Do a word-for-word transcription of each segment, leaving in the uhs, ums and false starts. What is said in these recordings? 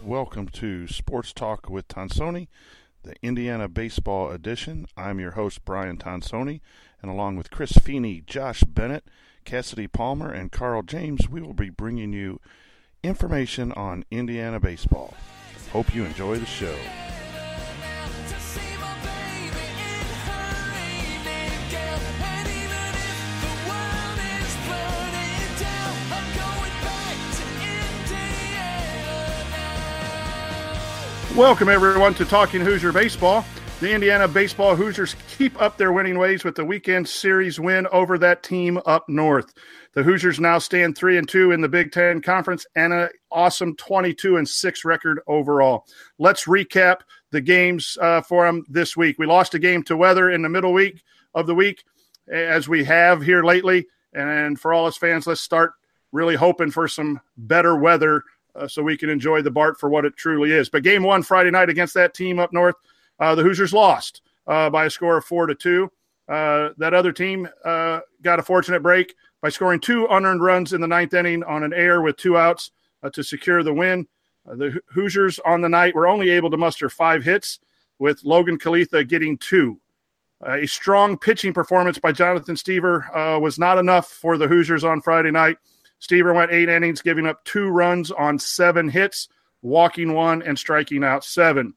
Welcome to Sports Talk with Tonsoni, the Indiana Baseball Edition. I'm your host, Brian Tonsoni, and along with Chris Feeney, Josh Bennett, Cassidy Palmer, and Carl James, we will be bringing you information on Indiana baseball. Hope you enjoy the show. Welcome, everyone, to Talking Hoosier Baseball. The Indiana Baseball Hoosiers keep up their winning ways with the weekend series win over that team up north. The Hoosiers now stand three and two in the Big Ten Conference and an awesome twenty-two and six record overall. Let's recap the games uh, for them this week. We lost a game to Weather in the middle week of the week, as we have here lately. And for all us fans, let's start really hoping for some better weather Uh, so we can enjoy the Bart for what it truly is. But game one Friday night against that team up north, uh, the Hoosiers lost uh, by a score of four to two. Uh, that other team uh, got a fortunate break by scoring two unearned runs in the ninth inning on an error with two outs uh, to secure the win. Uh, the Hoosiers on the night were only able to muster five hits, with Logan Kalitha getting two. Uh, a strong pitching performance by Jonathan Stever uh, was not enough for the Hoosiers on Friday night. Stever went eight innings, giving up two runs on seven hits, walking one and striking out seven.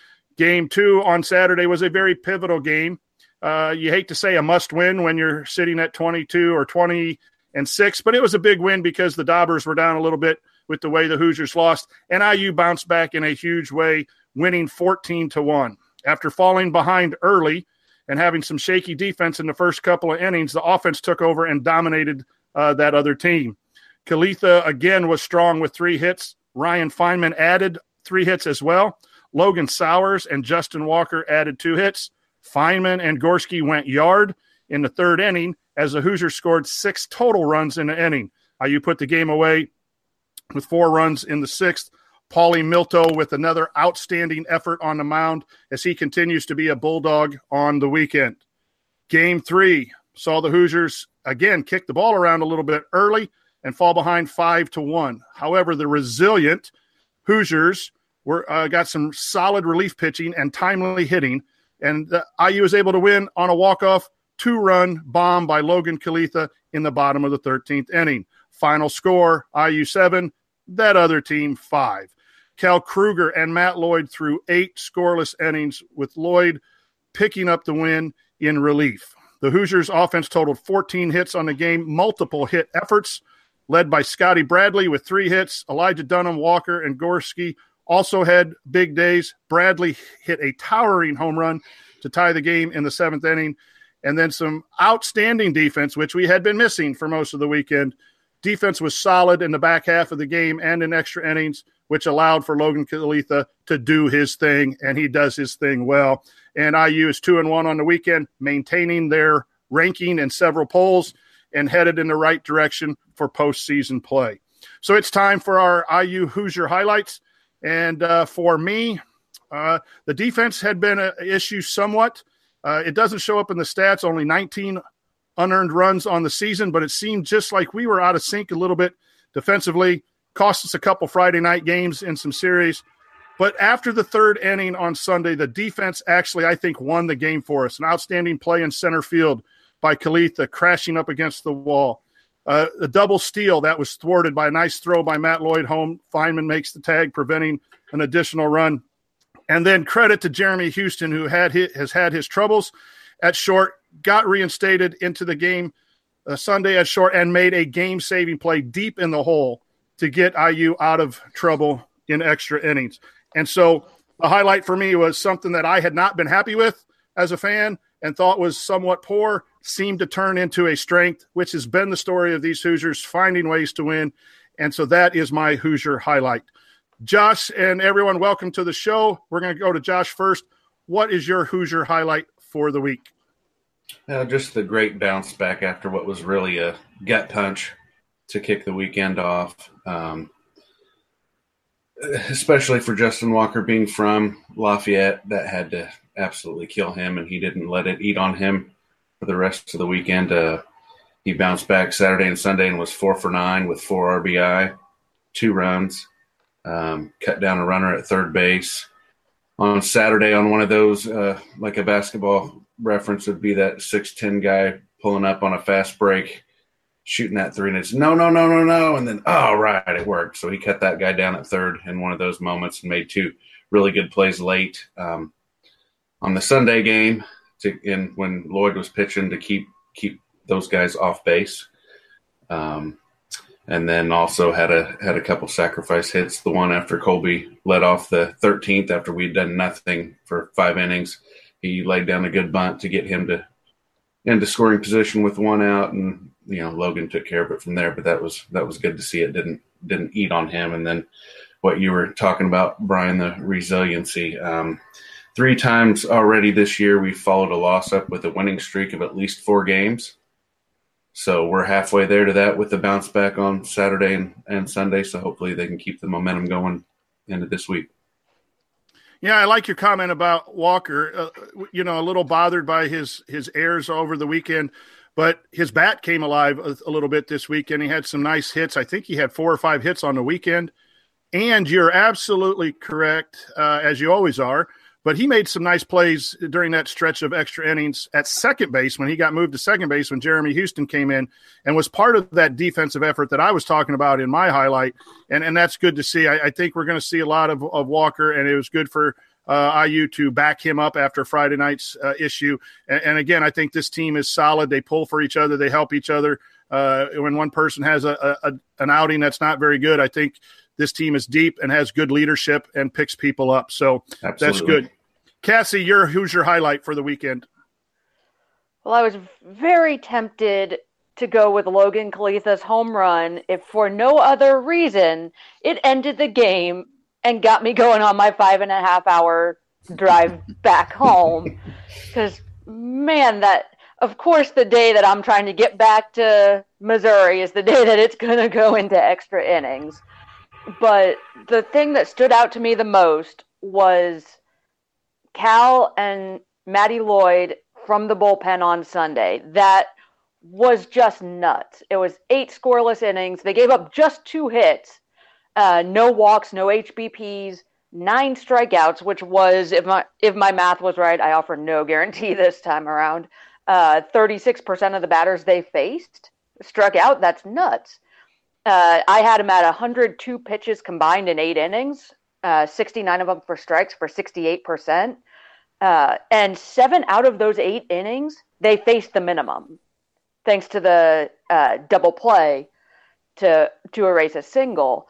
Game two on Saturday was a very pivotal game. Uh, you hate to say a must-win when you're sitting at twenty-two or twenty and six, but it was a big win because the Daubers were down a little bit with the way the Hoosiers lost, and I U bounced back in a huge way, winning fourteen to one. After falling behind early and having some shaky defense in the first couple of innings, the offense took over and dominated uh, that other team. Kalitha, again, was strong with three hits. Ryan Feynman added three hits as well. Logan Sowers and Justin Walker added two hits. Feynman and Gorski went yard in the third inning as the Hoosiers scored six total runs in the inning. I U put the game away with four runs in the sixth. Paulie Milto with another outstanding effort on the mound as he continues to be a bulldog on the weekend. Game three saw the Hoosiers, again, kick the ball around a little bit early and fall behind five to one. However, the resilient Hoosiers were uh, got some solid relief pitching and timely hitting, and the I U was able to win on a walk-off two-run bomb by Logan Kalitha in the bottom of the thirteenth inning. Final score, I U seven, that other team five. Cal Kruger and Matt Lloyd threw eight scoreless innings, with Lloyd picking up the win in relief. The Hoosiers' offense totaled fourteen hits on the game, multiple hit efforts, led by Scotty Bradley with three hits. Elijah Dunham, Walker, and Gorski also had big days. Bradley hit a towering home run to tie the game in the seventh inning. And then some outstanding defense, which we had been missing for most of the weekend. Defense was solid in the back half of the game and in extra innings, which allowed for Logan Kalitha to do his thing, and he does his thing well. And I U is two and one on the weekend, maintaining their ranking in several polls and headed in the right direction for postseason play. So it's time for our I U Hoosier highlights. And uh, for me, uh, the defense had been an issue somewhat. Uh, it doesn't show up in the stats, only nineteen unearned runs on the season, but it seemed just like we were out of sync a little bit defensively. Cost us a couple Friday night games in some series. But after the third inning on Sunday, the defense actually, I think, won the game for us. An outstanding play in center field by Kalitha, crashing up against the wall. Uh, a double steal that was thwarted by a nice throw by Matt Lloyd home. Feynman makes the tag, preventing an additional run. And then credit to Jeremy Houston, who had his, has had his troubles at short, got reinstated into the game uh, Sunday at short, and made a game-saving play deep in the hole to get I U out of trouble in extra innings. And so the highlight for me was something that I had not been happy with as a fan and thought was somewhat poor, seemed to turn into a strength, which has been the story of these Hoosiers, finding ways to win. And so that is my Hoosier highlight. Josh and everyone, welcome to the show. We're going to go to Josh first. What is your Hoosier highlight for the week? Uh, just the great bounce back after what was really a gut punch to kick the weekend off, um, especially for Justin Walker being from Lafayette. That had to absolutely kill him, and he didn't let it eat on him for the rest of the weekend. Uh, he bounced back Saturday and Sunday and was four for nine with four R B I, two runs. um, cut down a runner at third base. On Saturday, on one of those, uh, like a basketball reference would be that six ten guy pulling up on a fast break, shooting that three, and it's no, no, no, no, no, and then, oh, right, it worked. So he cut that guy down at third in one of those moments and made two really good plays late. Um, on the Sunday game, to, in, when Lloyd was pitching to keep keep those guys off base. Um And then also had a had a couple sacrifice hits. The one after Colby led off the thirteenth after we'd done nothing for five innings. He laid down a good bunt to get him to into scoring position with one out, and you know Logan took care of it from there. But that was that was good to see. It didn't didn't eat on him. And then what you were talking about, Brian, the resiliency. Um, three times already this year we followed a loss up with a winning streak of at least four games. So we're halfway there to that with the bounce back on Saturday and, and Sunday. So hopefully they can keep the momentum going into this week. Yeah, I like your comment about Walker. Uh, you know, a little bothered by his his errors over the weekend, but his bat came alive a, a little bit this weekend. He had some nice hits. I think he had four or five hits on the weekend. And you're absolutely correct, uh, as you always are. But he made some nice plays during that stretch of extra innings at second base when he got moved to second base when Jeremy Houston came in and was part of that defensive effort that I was talking about in my highlight. And, and that's good to see. I, I think we're going to see a lot of, of Walker, and it was good for uh, I U to back him up after Friday night's uh, issue. And, and, again, I think this team is solid. They pull for each other. They help each other. Uh, when one person has a, a an outing that's not very good, I think this team is deep and has good leadership and picks people up. So Absolutely. That's good. Cassie, your who's your highlight for the weekend? Well, I was very tempted to go with Logan Kalitha's home run if for no other reason it ended the game and got me going on my five and a half hour drive back home. Because, man, that of course the day that I'm trying to get back to Missouri is the day that it's going to go into extra innings. But the thing that stood out to me the most was Cal and Matty Lloyd from the bullpen on Sunday. That was just nuts. It was eight scoreless innings. They gave up just two hits, uh, no walks, no H B Ps, nine strikeouts, which was, if my if my math was right, I offer no guarantee this time around. Uh, thirty-six percent of the batters they faced struck out. That's nuts. Uh, I had them at one hundred two pitches combined in eight innings, uh, sixty-nine of them for strikes for sixty-eight percent. Uh, and seven out of those eight innings, they faced the minimum, thanks to the uh, double play to to erase a single.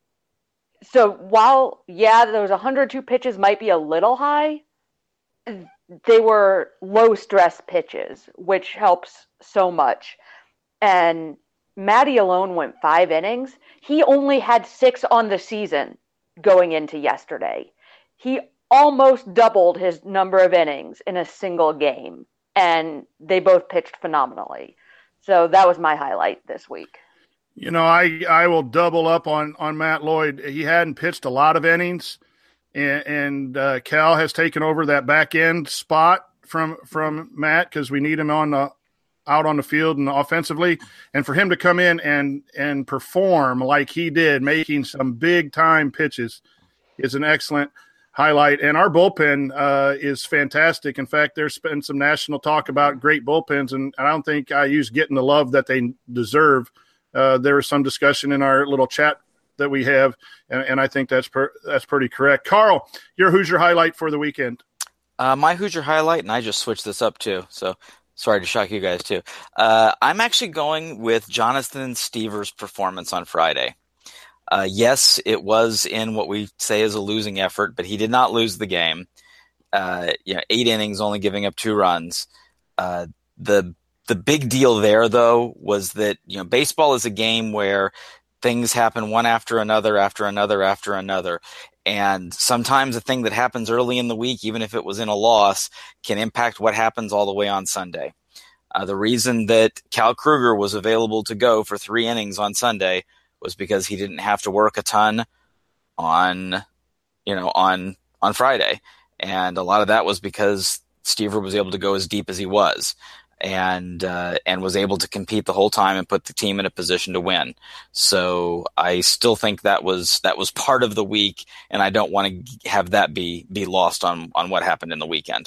So while, yeah, those one hundred two pitches might be a little high, they were low-stress pitches, which helps so much. And Matty alone went five innings. He only had six on the season going into yesterday. He almost doubled his number of innings in a single game, and they both pitched phenomenally. So that was my highlight this week. You know, I, I will double up on, on Matt Lloyd. He hadn't pitched a lot of innings, and, and uh, Cal has taken over that back end spot from from Matt because we need him on the out on the field and offensively. And for him to come in and and perform like he did, making some big time pitches, is an excellent highlight. And our bullpen uh, is fantastic. In fact, there's been some national talk about great bullpens, and I don't think I use getting the love that they deserve. Uh, there was some discussion in our little chat that we have, and, and I think that's per, that's pretty correct. Carl, your Hoosier highlight for the weekend? Uh, my Hoosier highlight, and I just switched this up too, so sorry to shock you guys too. Uh, I'm actually going with Jonathan Stevers' performance on Friday. Uh, yes, it was in what we say is a losing effort, but he did not lose the game. Uh, you know, eight innings, only giving up two runs. Uh, the the big deal there, though, was that you know baseball is a game where things happen one after another, after another, after another, and sometimes a thing that happens early in the week, even if it was in a loss, can impact what happens all the way on Sunday. Uh, the reason that Cal Kruger was available to go for three innings on Sunday was because he didn't have to work a ton on, you know, on on Friday. And a lot of that was because Stever was able to go as deep as he was. and uh, and was able to compete the whole time and put the team in a position to win. So I still think that was that was part of the week, and I don't want to have that be be lost on on what happened in the weekend.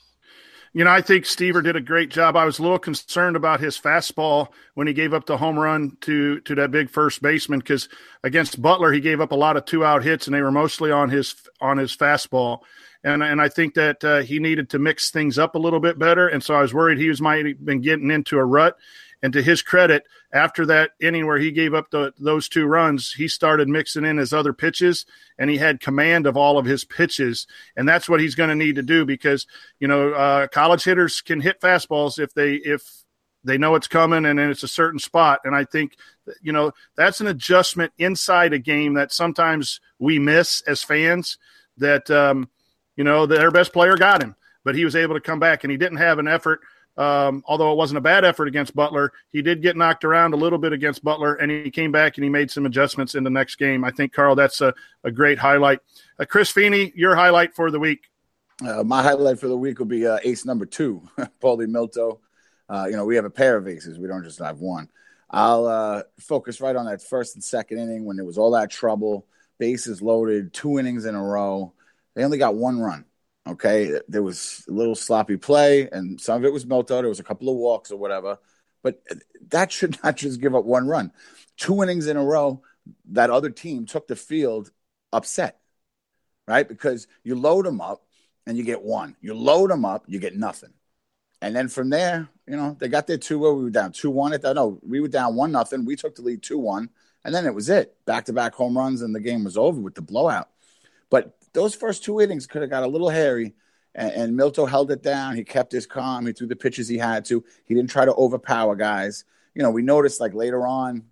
You know, I think Stever did a great job. I was a little concerned about his fastball when he gave up the home run to to that big first baseman, because against Butler he gave up a lot of two out hits, and they were mostly on his on his fastball. And and I think that uh, he needed to mix things up a little bit better. And so I was worried he was might have been getting into a rut. And to his credit, after that inning where he gave up the, those two runs, he started mixing in his other pitches, and he had command of all of his pitches. And that's what he's going to need to do, because, you know, uh, college hitters can hit fastballs if they if they know it's coming and it's a certain spot. And I think, you know, that's an adjustment inside a game that sometimes we miss as fans, that, um, you know, their best player got him, but he was able to come back, and he didn't have an effort. Um, although it wasn't a bad effort against Butler, he did get knocked around a little bit against Butler, and he came back and he made some adjustments in the next game. I think, Carl, that's a, a great highlight. Uh, Chris Feeney, your highlight for the week. Uh, my highlight for the week will be uh, ace number two, Paulie Milto. Uh, you know, we have a pair of aces. We don't just have one. I'll uh, focus right on that first and second inning when there was all that trouble, bases loaded, two innings in a row. They only got one run. Okay, there was a little sloppy play, and some of it was Milto. There was a couple of walks or whatever, but that should not just give up one run. Two innings in a row, that other team took the field upset, right? Because you load them up and you get one. You load them up, you get nothing. And then from there, you know, they got their two where we were down two one. No, we were down one nothing. We took the lead two one, and then it was it. Back-to-back home runs, and the game was over with the blowout. But those first two innings could have got a little hairy, and, and Milto held it down. He kept his calm. He threw the pitches he had to. He didn't try to overpower guys. You know, we noticed like later on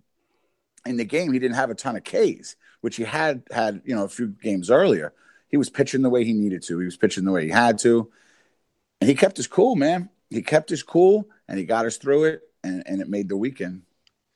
in the game, he didn't have a ton of Ks, which he had had, you know, a few games earlier. He was pitching the way he needed to. He was pitching the way he had to. And he kept his cool, man. He kept his cool, and he got us through it, and, and it made the weekend.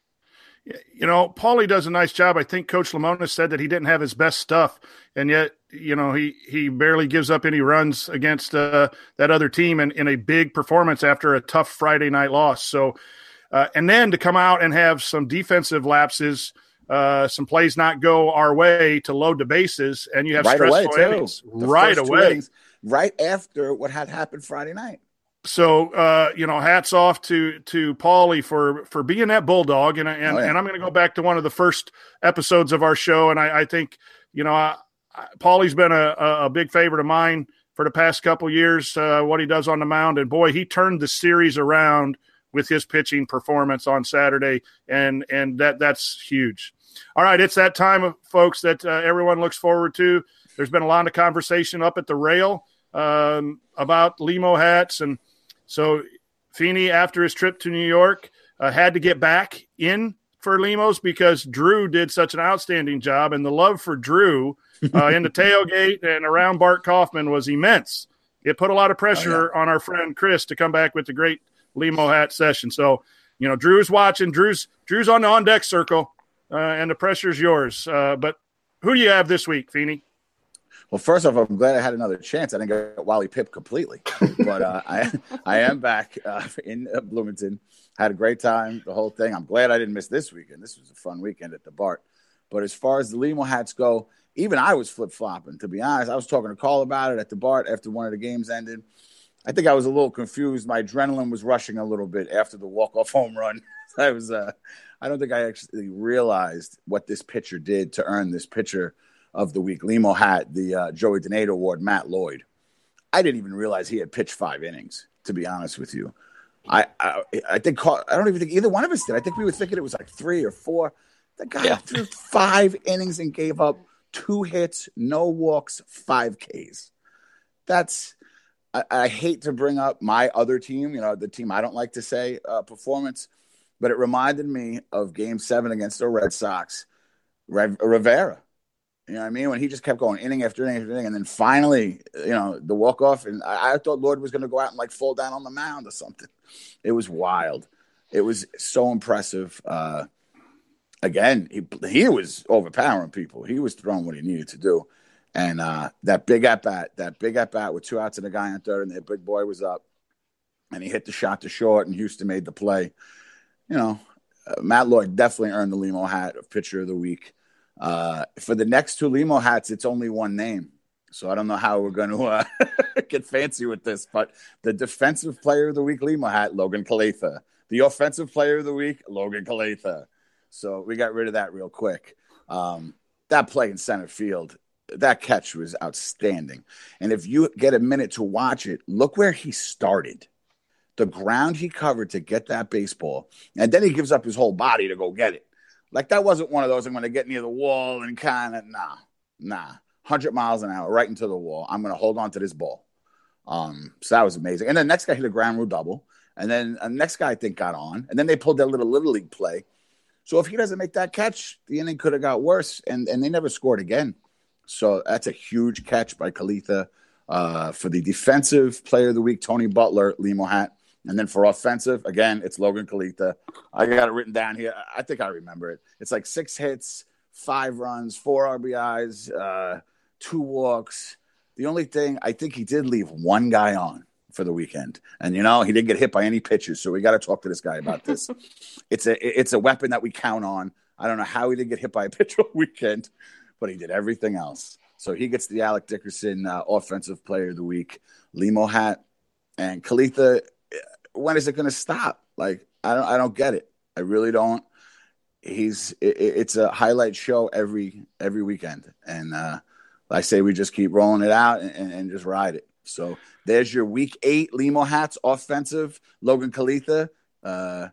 You know, Paulie does a nice job. I think Coach Lemonis said that he didn't have his best stuff, and yet, you know, he, he barely gives up any runs against uh, that other team in, in a big performance after a tough Friday night loss. So, uh, and then to come out and have some defensive lapses, uh, some plays not go our way to load the bases, and you have right stressful away, innings too. right away. Innings, right after what had happened Friday night. So, uh, you know, hats off to to Paulie for, for being that bulldog. And, and, oh, yeah. and I'm going to go back to one of the first episodes of our show. And I, I think, you know, I, I, Paulie's been a, a big favorite of mine for the past couple years, uh, what he does on the mound. And, boy, he turned the series around with his pitching performance on Saturday. And, and that that's huge. All right, it's that time, folks, that uh, everyone looks forward to. There's been a lot of conversation up at the rail um, about Limo hats, and so Feeney, after his trip to New York, uh, had to get back in for Limos because Drew did such an outstanding job, and the love for Drew uh, in the tailgate and around Bart Kaufman was immense. It put a lot of pressure oh, yeah. on our friend Chris to come back with the great Limo hat session. So, you know, Drew's watching. Drew's Drew's on the on-deck circle, uh, and the pressure's yours. Uh, but who do you have this week, Feeney? Well, first off, I'm glad I had another chance. I didn't get Wally Pipp completely, but uh, I I am back uh, in uh, Bloomington. Had a great time, the whole thing. I'm glad I didn't miss this weekend. This was a fun weekend at the Bart. But as far as the Limo hats go, even I was flip-flopping, to be honest. I was talking to Carl about it at the Bart after one of the games ended. I think I was a little confused. My adrenaline was rushing a little bit after the walk-off home run. I was, uh, I don't think I actually realized what this pitcher did to earn this pitcher of the week Limo hat, the uh, Joey Donato Award, Matt Lloyd. I didn't even realize he had pitched five innings, to be honest with you. I I, I think I don't even think either one of us did. I think we were thinking it was like three or four. The guy yeah. threw five innings and gave up two hits, no walks, five Ks. That's I, I hate to bring up my other team, you know, the team I don't like to say uh, performance, but it reminded me of Game Seven against the Red Sox, Rev- Rivera. You know what I mean? When he just kept going inning after inning after inning, and then finally, you know, the walk-off, and I, I thought Lloyd was going to go out and, like, fall down on the mound or something. It was wild. It was so impressive. Uh, again, he he was overpowering people. He was throwing what he needed to do. And uh, that big at-bat, that big at-bat with two outs and a guy on third, and the big boy was up. and he hit the shot to short, and Houston made the play. You know, uh, Matt Lloyd definitely earned the Limo hat of pitcher of the week. Uh, for the next two Limo hats, it's only one name. So I don't know how we're going to uh, get fancy with this, but the defensive player of the week Limo hat, Logan Calatha. The offensive player of the week, Logan Calatha. So we got rid of that real quick. Um, that play in center field, that catch was outstanding. And if you get a minute to watch it, look where he started. The ground he covered to get that baseball, and then he gives up his whole body to go get it. Like, that wasn't one of those, I'm going to get near the wall and kind of, nah, nah. one hundred miles an hour right into the wall. I'm going to hold on to this ball. Um, so that was amazing. And then the next guy hit a ground rule double. And then the next guy, I think, got on. And then they pulled that little Little League play. So if he doesn't make that catch, the inning could have got worse. And, and they never scored again. So that's a huge catch by Calatha. Uh, for the defensive player of the week, Tony Butler, Limo hat. And then for offensive, again, it's Logan Calatha. I got it written down here. I think I remember it. It's like six hits, five runs, four R B Is, uh, two walks. The only thing, I think he did leave one guy on for the weekend. And, you know, he didn't get hit by any pitches, so we got to talk to this guy about this. it's a it's a weapon that we count on. I don't know how he didn't get hit by a pitcher all weekend, but he did everything else. So he gets the Alec Dickerson uh, Offensive Player of the Week, Limo hat. And Calatha, when is it going to stop? Like, I don't I don't get it. I really don't. He's it, it's a highlight show every every weekend. And uh, I say we just keep rolling it out and, and, and just ride it. So there's your week eight Limo hats. Offensive, Logan Calatha. Uh,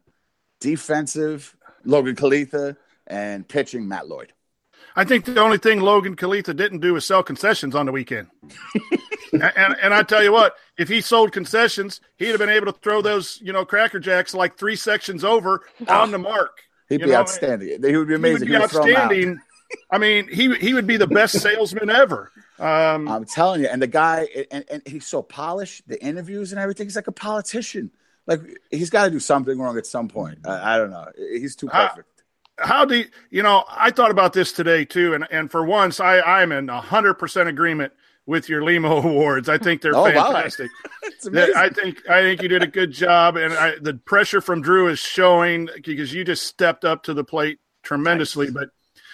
defensive, Logan Calatha. And pitching, Matt Lloyd. I think the only thing Logan Calatha didn't do was sell concessions on the weekend. and, and and I tell you what, if he sold concessions, he'd have been able to throw those, you know, Cracker Jacks like three sections over on the mark. He'd you be know? outstanding. He would be amazing. He would be outstanding. I mean, he he would be the best salesman ever. Um, I'm telling you. And the guy, and, and he's so polished, the interviews and everything, he's like a politician. Like, he's got to do something wrong at some point. I, I don't know. He's too perfect. How, how do you, you know, I thought about this today too. And, and for once, I, I'm in one hundred percent agreement with your Limo awards. I think they're oh, fantastic. Wow. It's amazing. I think I think you did a good job, and I, the pressure from Drew is showing because you just stepped up to the plate tremendously. Nice. But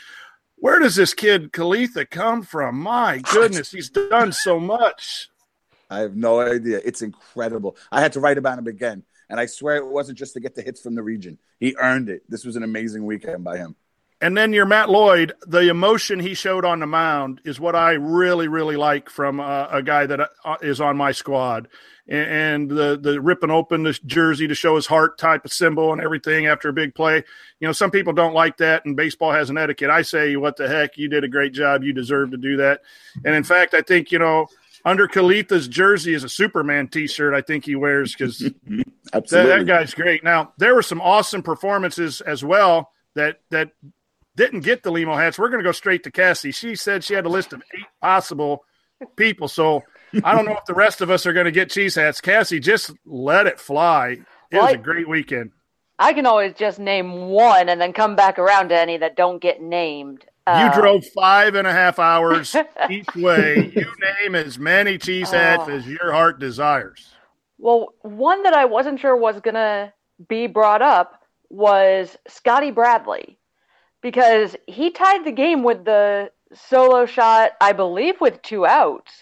where does this kid Calatha come from? My goodness, he's done so much. I have no idea. It's incredible. I had to write about him again, and I swear it wasn't just to get the hits from the region. He earned it. This was an amazing weekend by him. And then your Matt Lloyd, the emotion he showed on the mound is what I really, really like from uh, a guy that uh, is on my squad. And, and the the ripping open the jersey to show his heart type of symbol and everything after a big play. You know, some people don't like that, and baseball has an etiquette. I say, what the heck, you did a great job. You deserve to do that. And, in fact, I think, you know, under Calatha's jersey is a Superman T-shirt I think he wears because that, that guy's great. Now, there were some awesome performances as well that that – didn't get the Limo hats. We're going to go straight to Cassie. She said she had a list of eight possible people. So I don't know if the rest of us are going to get cheese hats. Cassie, just let it fly. It well, was a great weekend. I can always just name one and then come back around to any that don't get named. You uh, drove five and a half hours each way. You name as many cheese hats uh, as your heart desires. Well, one that I wasn't sure was going to be brought up was Scotty Bradley. Because he tied the game with the solo shot, I believe, with two outs.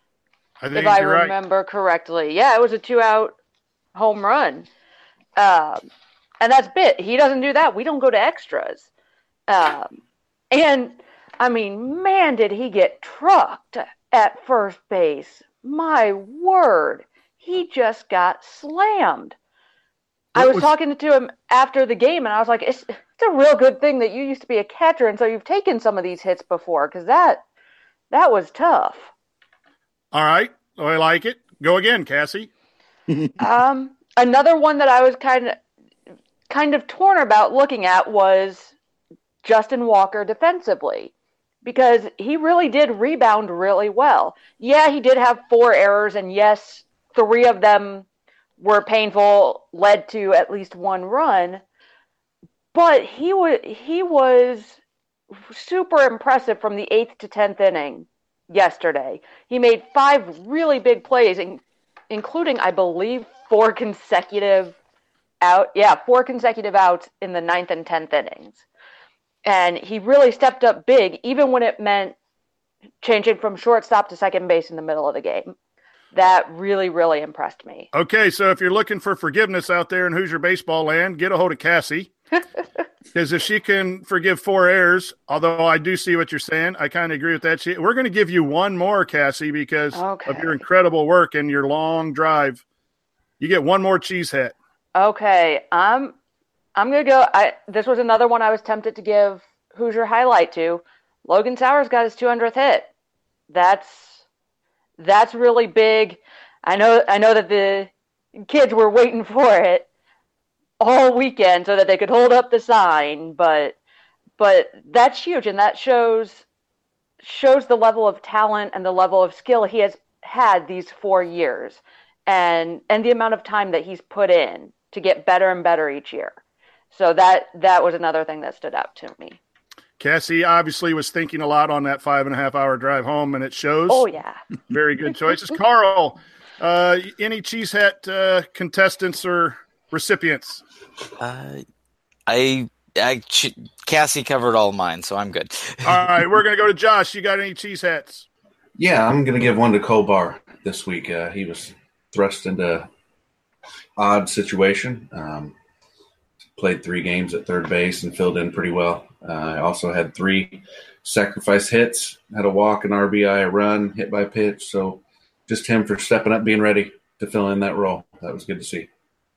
I think if I you're remember right. correctly. Yeah, it was a two-out home run. Um, and that's bit. He doesn't do that. We don't go to extras. Um, and, I mean, man, did he get trucked at first base. My word. He just got slammed. What I was, was talking to him after the game, and I was like, it's... It's a real good thing that you used to be a catcher, and so you've taken some of these hits before, because that that was tough. All right. I like it. Go again, Cassie. um, another one that I was kind of kind of torn about looking at was Justin Walker defensively, because he really did rebound really well. Yeah, he did have four errors, and yes, three of them were painful, led to at least one run. But he was he was super impressive from the eighth to tenth inning yesterday. He made five really big plays, and including, I believe, four consecutive out. Yeah, four consecutive outs in the ninth and tenth innings. And he really stepped up big, even when it meant changing from shortstop to second base in the middle of the game. That really, really impressed me. Okay, so if you're looking for forgiveness out there in Hoosier baseball land, get a hold of Cassie. Because if she can forgive four errors, although I do see what you're saying, I kind of agree with that. She, we're going to give you one more, Cassie, because okay. of your incredible work and your long drive. You get one more cheese hat. Okay, I'm I'm going to go. I This was another one I was tempted to give Hoosier highlight to. Logan Sowers got his two hundredth hit. That's that's really big. I know I know that the kids were waiting for it all weekend so that they could hold up the sign, but but that's huge, and that shows shows the level of talent and the level of skill he has had these four years, and and the amount of time that he's put in to get better and better each year. So that that was another thing that stood out to me. Cassie obviously was thinking a lot on that five and a half hour drive home, and it shows. Oh, yeah. Very good choices. Carl, uh, any cheese hat uh, contestants or recipients? Uh, I, I, Cassie covered all mine, so I'm good. All right, we're going to go to Josh. You got any cheese hats? Yeah, I'm going to give one to Kobar this week. Uh, he was thrust into an odd situation. Um, played three games at third base and filled in pretty well. Uh, I also had three sacrifice hits, had a walk, an R B I, a run, hit by pitch. So just him for stepping up, being ready to fill in that role. That was good to see.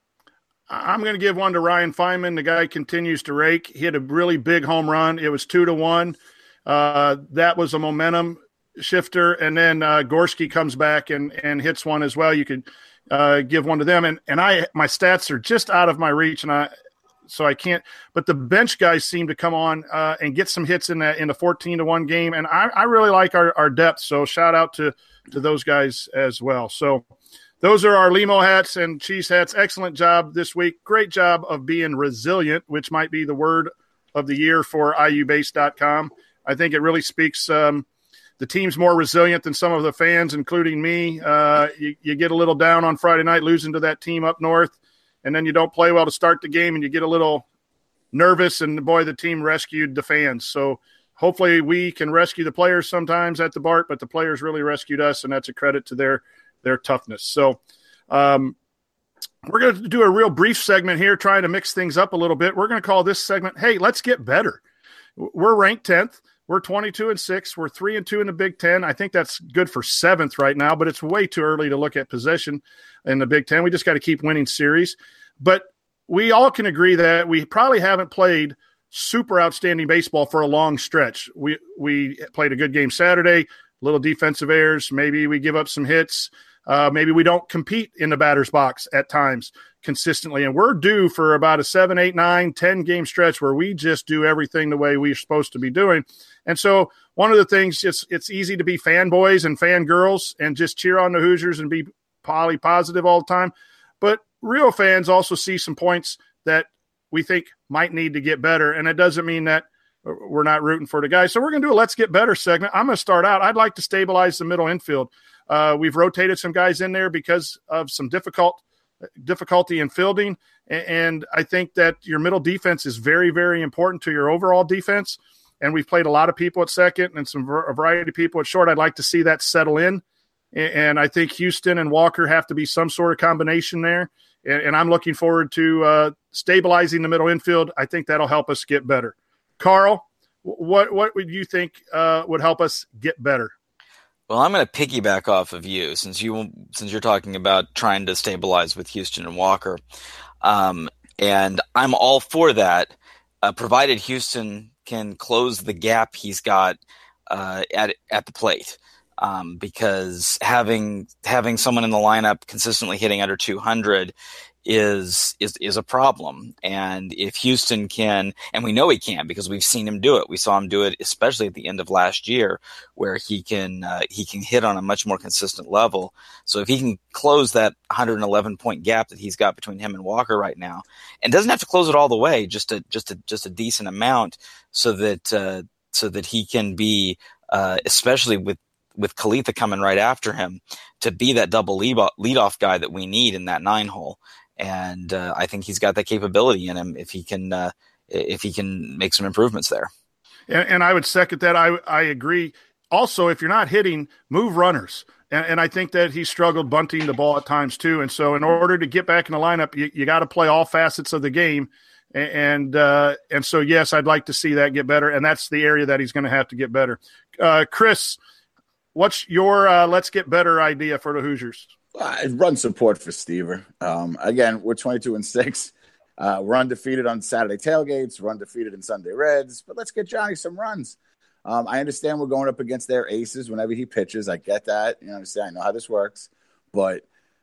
I'm going to give one to Ryan Feynman. The guy continues to rake. He hit a really big home run. It was two to one. Uh, that was a momentum shifter. And then uh, Gorski comes back and, and hits one as well. You could uh, give one to them. And and I my stats are just out of my reach, and I so I can't. But the bench guys seem to come on uh, and get some hits in that in the fourteen to one game. And I, I really like our, our depth. So shout out to to those guys as well. So. Those are our Limo hats and cheese hats. Excellent job this week. Great job of being resilient, which might be the word of the year for I U base dot com. I think it really speaks um, the team's more resilient than some of the fans, including me. Uh, you, you get a little down on Friday night losing to that team up north, and then you don't play well to start the game, and you get a little nervous, and, boy, the team rescued the fans. So hopefully we can rescue the players sometimes at the Bart, but the players really rescued us, and that's a credit to their their toughness. So um, we're going to do a real brief segment here, trying to mix things up a little bit. We're going to call this segment, Hey, Let's Get Better. We're ranked tenth. We're twenty-two and six. We're three and two in the Big Ten. I think that's good for seventh right now, but it's way too early to look at possession in the Big Ten. We just got to keep winning series. But we all can agree that we probably haven't played super outstanding baseball for a long stretch. We, we played a good game Saturday, little defensive errors. Maybe we give up some hits. Uh, maybe we don't compete in the batter's box at times consistently. And we're due for about a seven, eight, nine, ten game stretch where we just do everything the way we're supposed to be doing. And so one of the things, it's, it's easy to be fanboys and fangirls and just cheer on the Hoosiers and be poly positive all the time. But real fans also see some points that we think might need to get better. And it doesn't mean that we're not rooting for the guys. So we're going to do a Let's Get Better segment. I'm going to start out. I'd like to stabilize the middle infield. Uh, we've rotated some guys in there because of some difficult difficulty in fielding. And I think that your middle defense is very, very important to your overall defense. And we've played a lot of people at second and some a variety of people at short. I'd like to see that settle in. And I think Houston and Walker have to be some sort of combination there. And I'm looking forward to uh, stabilizing the middle infield. I think that'll help us get better. Carl, what what would you think uh, would help us get better? Well, I'm going to piggyback off of you since you since you're talking about trying to stabilize with Houston and Walker, um, and I'm all for that, uh, provided Houston can close the gap he's got uh, at at the plate. Um, because having having someone in the lineup consistently hitting under two hundred is is is a problem. And if Houston can, and we know he can because we've seen him do it. We saw him do it, especially at the end of last year, where he can uh, he can hit on a much more consistent level. So if he can close that one hundred eleven point gap that he's got between him and Walker right now, and doesn't have to close it all the way, just a just a just a decent amount, so that uh, so that he can be, uh, especially with with Kalitha coming right after him to be that double lead leadoff guy that we need in that nine hole. And uh, I think he's got that capability in him if he can uh, if he can make some improvements there. And, and I would second that. I I agree. Also, if you're not hitting, move runners. And, and I think that he struggled bunting the ball at times too. And so in order to get back in the lineup, you, you got to play all facets of the game. And and, uh, and so, yes, I'd like to see that get better. And that's the area that he's going to have to get better. Uh, Chris, what's your uh, let's get better idea for the Hoosiers? I run support for Stever. Um, again, we're twenty-two and six. Uh, we're undefeated on Saturday tailgates. We're undefeated in Sunday Reds. But let's get Johnny some runs. Um, I understand we're going up against their aces whenever he pitches. I get that. You know, understand. I know how this works. But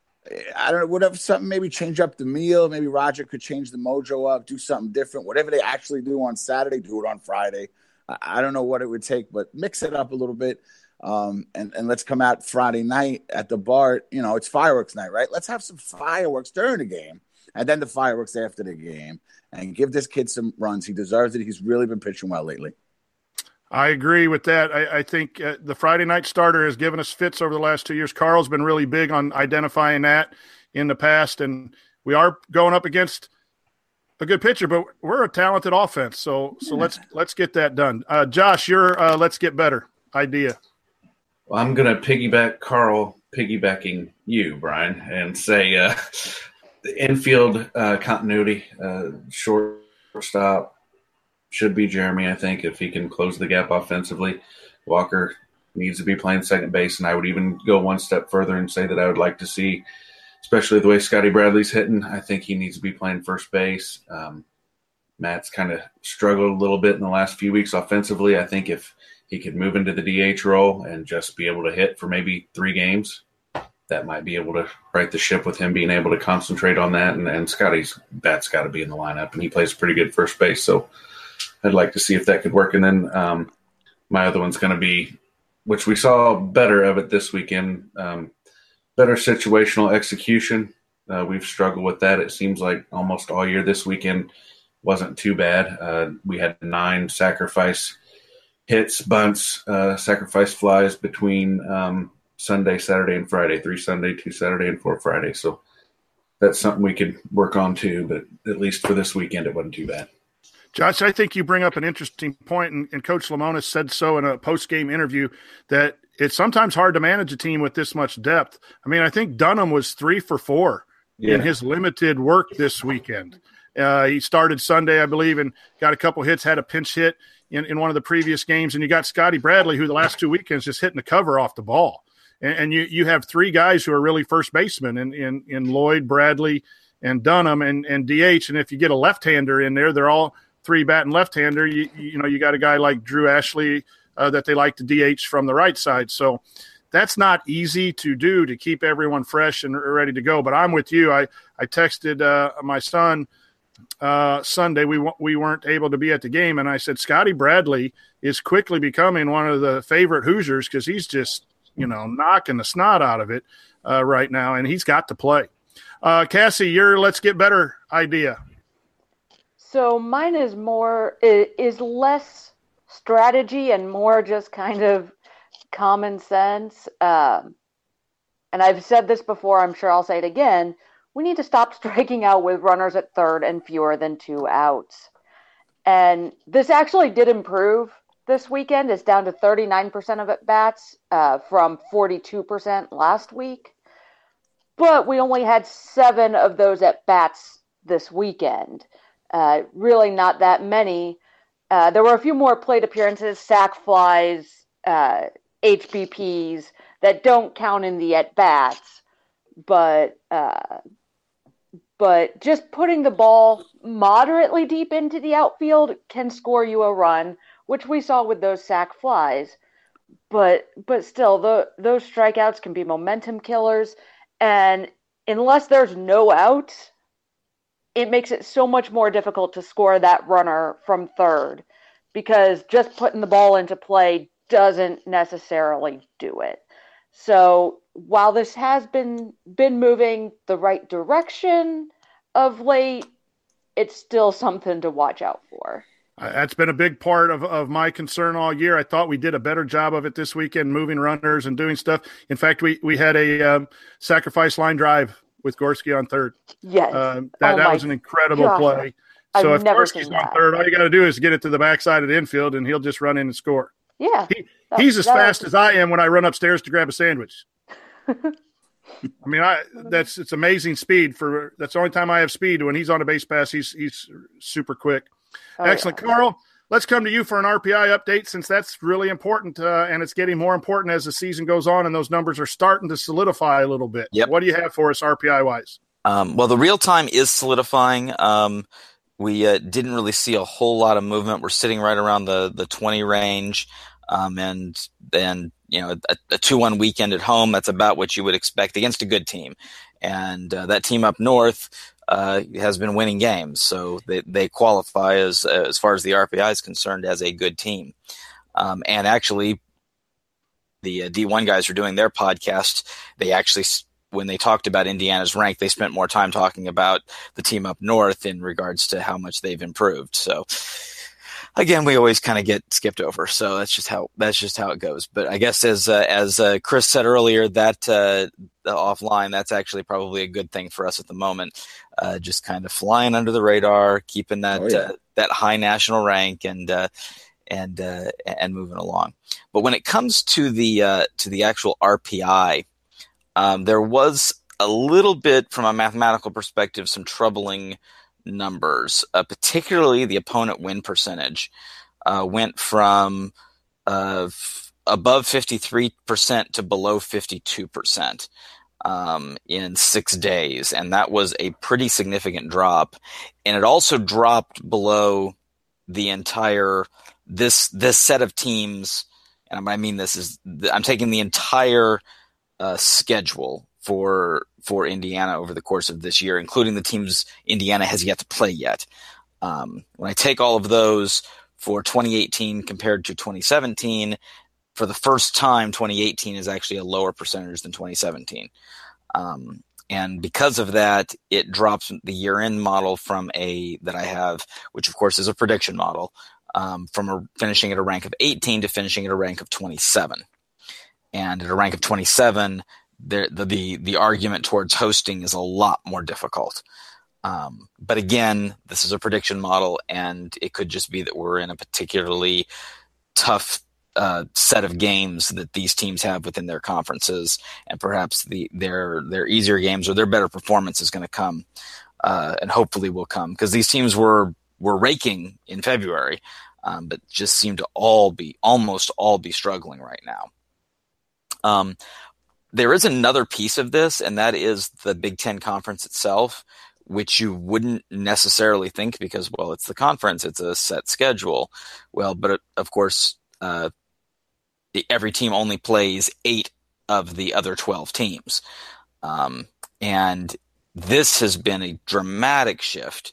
I don't know. Whatever, something maybe change up the meal. Maybe Roger could change the mojo up, do something different. Whatever they actually do on Saturday, do it on Friday. I, I don't know what it would take, but mix it up a little bit. Um, and, and let's come out Friday night at the bar. You know, it's fireworks night, right? Let's have some fireworks during the game and then the fireworks after the game and give this kid some runs. He deserves it. He's really been pitching well lately. I agree with that. I, I think uh, the Friday night starter has given us fits over the last two years. Carl's been really big on identifying that in the past, and we are going up against a good pitcher, but we're a talented offense. So, so yeah. let's let's get that done. Uh, Josh, your uh, let's get better idea. Well, I'm going to piggyback Carl, piggybacking you, Brian, and say uh, the infield uh, continuity, uh, shortstop should be Jeremy, I think, if he can close the gap offensively. Walker needs to be playing second base, and I would even go one step further and say that I would like to see, especially the way Scotty Bradley's hitting, I think he needs to be playing first base. Um, Matt's kind of struggled a little bit in the last few weeks offensively. I think if he could move into the D H role and just be able to hit for maybe three games, that might be able to right the ship with him being able to concentrate on that. And, and Scotty's bat's got to be in the lineup, and he plays pretty good first base. So I'd like to see if that could work. And then um, my other one's going to be, which we saw better of it this weekend, um, better situational execution. Uh, we've struggled with that. It seems like almost all year. This weekend wasn't too bad. Uh, we had nine sacrifice hits, bunts, uh, sacrifice flies between um, Sunday, Saturday, and Friday. Three Sunday, two Saturday, and four Friday. So that's something we could work on too. But at least for this weekend, it wasn't too bad. Josh, I think you bring up an interesting point, and, and Coach Lemonis said so in a post-game interview, that it's sometimes hard to manage a team with this much depth. I mean, I think Dunham was three for four yeah. in his limited work this weekend. Uh, he started Sunday, I believe, and got a couple hits, had a pinch hit in, in one of the previous games. And you got Scotty Bradley, who the last two weekends just hitting the cover off the ball. And, and you you have three guys who are really first basemen in, in, in Lloyd, Bradley, and Dunham, and, and D H. And if you get a left-hander in there, they're all three batting left-hander. You, you know, you got a guy like Drew Ashley uh, that they like to D H from the right side. So that's not easy to do, to keep everyone fresh and ready to go. But I'm with you. I, I texted uh, my son uh, Sunday. We we weren't able to be at the game, and I said Scotty Bradley is quickly becoming one of the favorite Hoosiers because he's just, you know, knocking the snot out of it uh, right now, and he's got to play. Uh, Cassie, your let's get better idea. So mine is more is less strategy and more just kind of common sense. Um, and I've said this before, I'm sure I'll say it again. We need to stop striking out with runners at third and fewer than two outs. And this actually did improve this weekend. It's down to thirty-nine percent of at-bats uh, from forty-two percent last week. But we only had seven of those at-bats this weekend. Uh, really not that many. Uh, there were a few more plate appearances, sac flies, uh, H B Ps that don't count in the at-bats. But uh, but just putting the ball moderately deep into the outfield can score you a run, which we saw with those sac flies. But but still, the, those strikeouts can be momentum killers. And unless there's no out, it makes it so much more difficult to score that runner from third, because just putting the ball into play doesn't necessarily do it. So while this has been been moving the right direction of late, it's still something to watch out for. Uh, that's been a big part of, of my concern all year. I thought we did a better job of it this weekend, moving runners and doing stuff. In fact, we, we had a um, sacrifice line drive with Gorski on third. Yes. Uh, that oh that was an incredible gosh. play. So I've if never Gorski's seen on that. third, all you got to do is get it to the backside of the infield, and he'll just run in and score. Yeah. He, that, he's as that fast was... as I am when I run upstairs to grab a sandwich. I mean, I that's it's amazing speed for that's the only time I have speed. When he's on a base pass, he's he's super quick. Oh, Excellent, yeah. Carl. Let's come to you for an R P I update, since that's really important, uh, and it's getting more important as the season goes on, and those numbers are starting to solidify a little bit. Yep. What do you have for us R P I wise? Um, well, the real time is solidifying. Um, we uh, didn't really see a whole lot of movement. We're sitting right around the the twenty range, um, and then you know a, a two one weekend at home. That's about what you would expect against a good team, and uh, that team up north uh, has been winning games, so they they qualify as uh, as far as the R P I is concerned as a good team. Um, and actually, the uh, D one guys are doing their podcast. They actually. When they talked about Indiana's rank, they spent more time talking about the team up north in regards to how much they've improved. So again, we always kind of get skipped over. So that's just how, that's just how it goes. But I guess as, uh, as uh, Chris said earlier, that uh, offline, that's actually probably a good thing for us at the moment. Uh, just kind of flying under the radar, keeping that, Oh, yeah. uh, that high national rank and, uh, and, uh, and moving along. But when it comes to the, uh, to the actual R P I, Um, there was a little bit, from a mathematical perspective, some troubling numbers, uh, particularly the opponent win percentage uh, went from uh, f- above fifty-three percent to below fifty-two percent um, in six days. And that was a pretty significant drop. And it also dropped below the entire, this, this set of teams. And I mean, this is, I'm taking the entire Uh, schedule for for Indiana over the course of this year, including the teams Indiana has yet to play yet. Um, when I take all of those for twenty eighteen compared to twenty seventeen, for the first time, twenty eighteen is actually a lower percentage than twenty seventeen. Um, and because of that, it drops the year-end model from a that I have, which of course is a prediction model, um, from a, finishing at a rank of eighteen to finishing at a rank of twenty-seven. And at a rank of twenty-seven, the, the the the argument towards hosting is a lot more difficult. Um, but again, this is a prediction model, and it could just be that we're in a particularly tough uh, set of games that these teams have within their conferences, and perhaps the their their easier games or their better performance is going to come, uh, and hopefully will come, because these teams were were raking in February, um, but just seem to all be almost all be struggling right now. Um, there is another piece of this, and that is the Big Ten Conference itself, which you wouldn't necessarily think because, well, it's the conference, it's a set schedule. Well, but of course, uh, every team only plays eight of the other twelve teams. Um, and this has been a dramatic shift.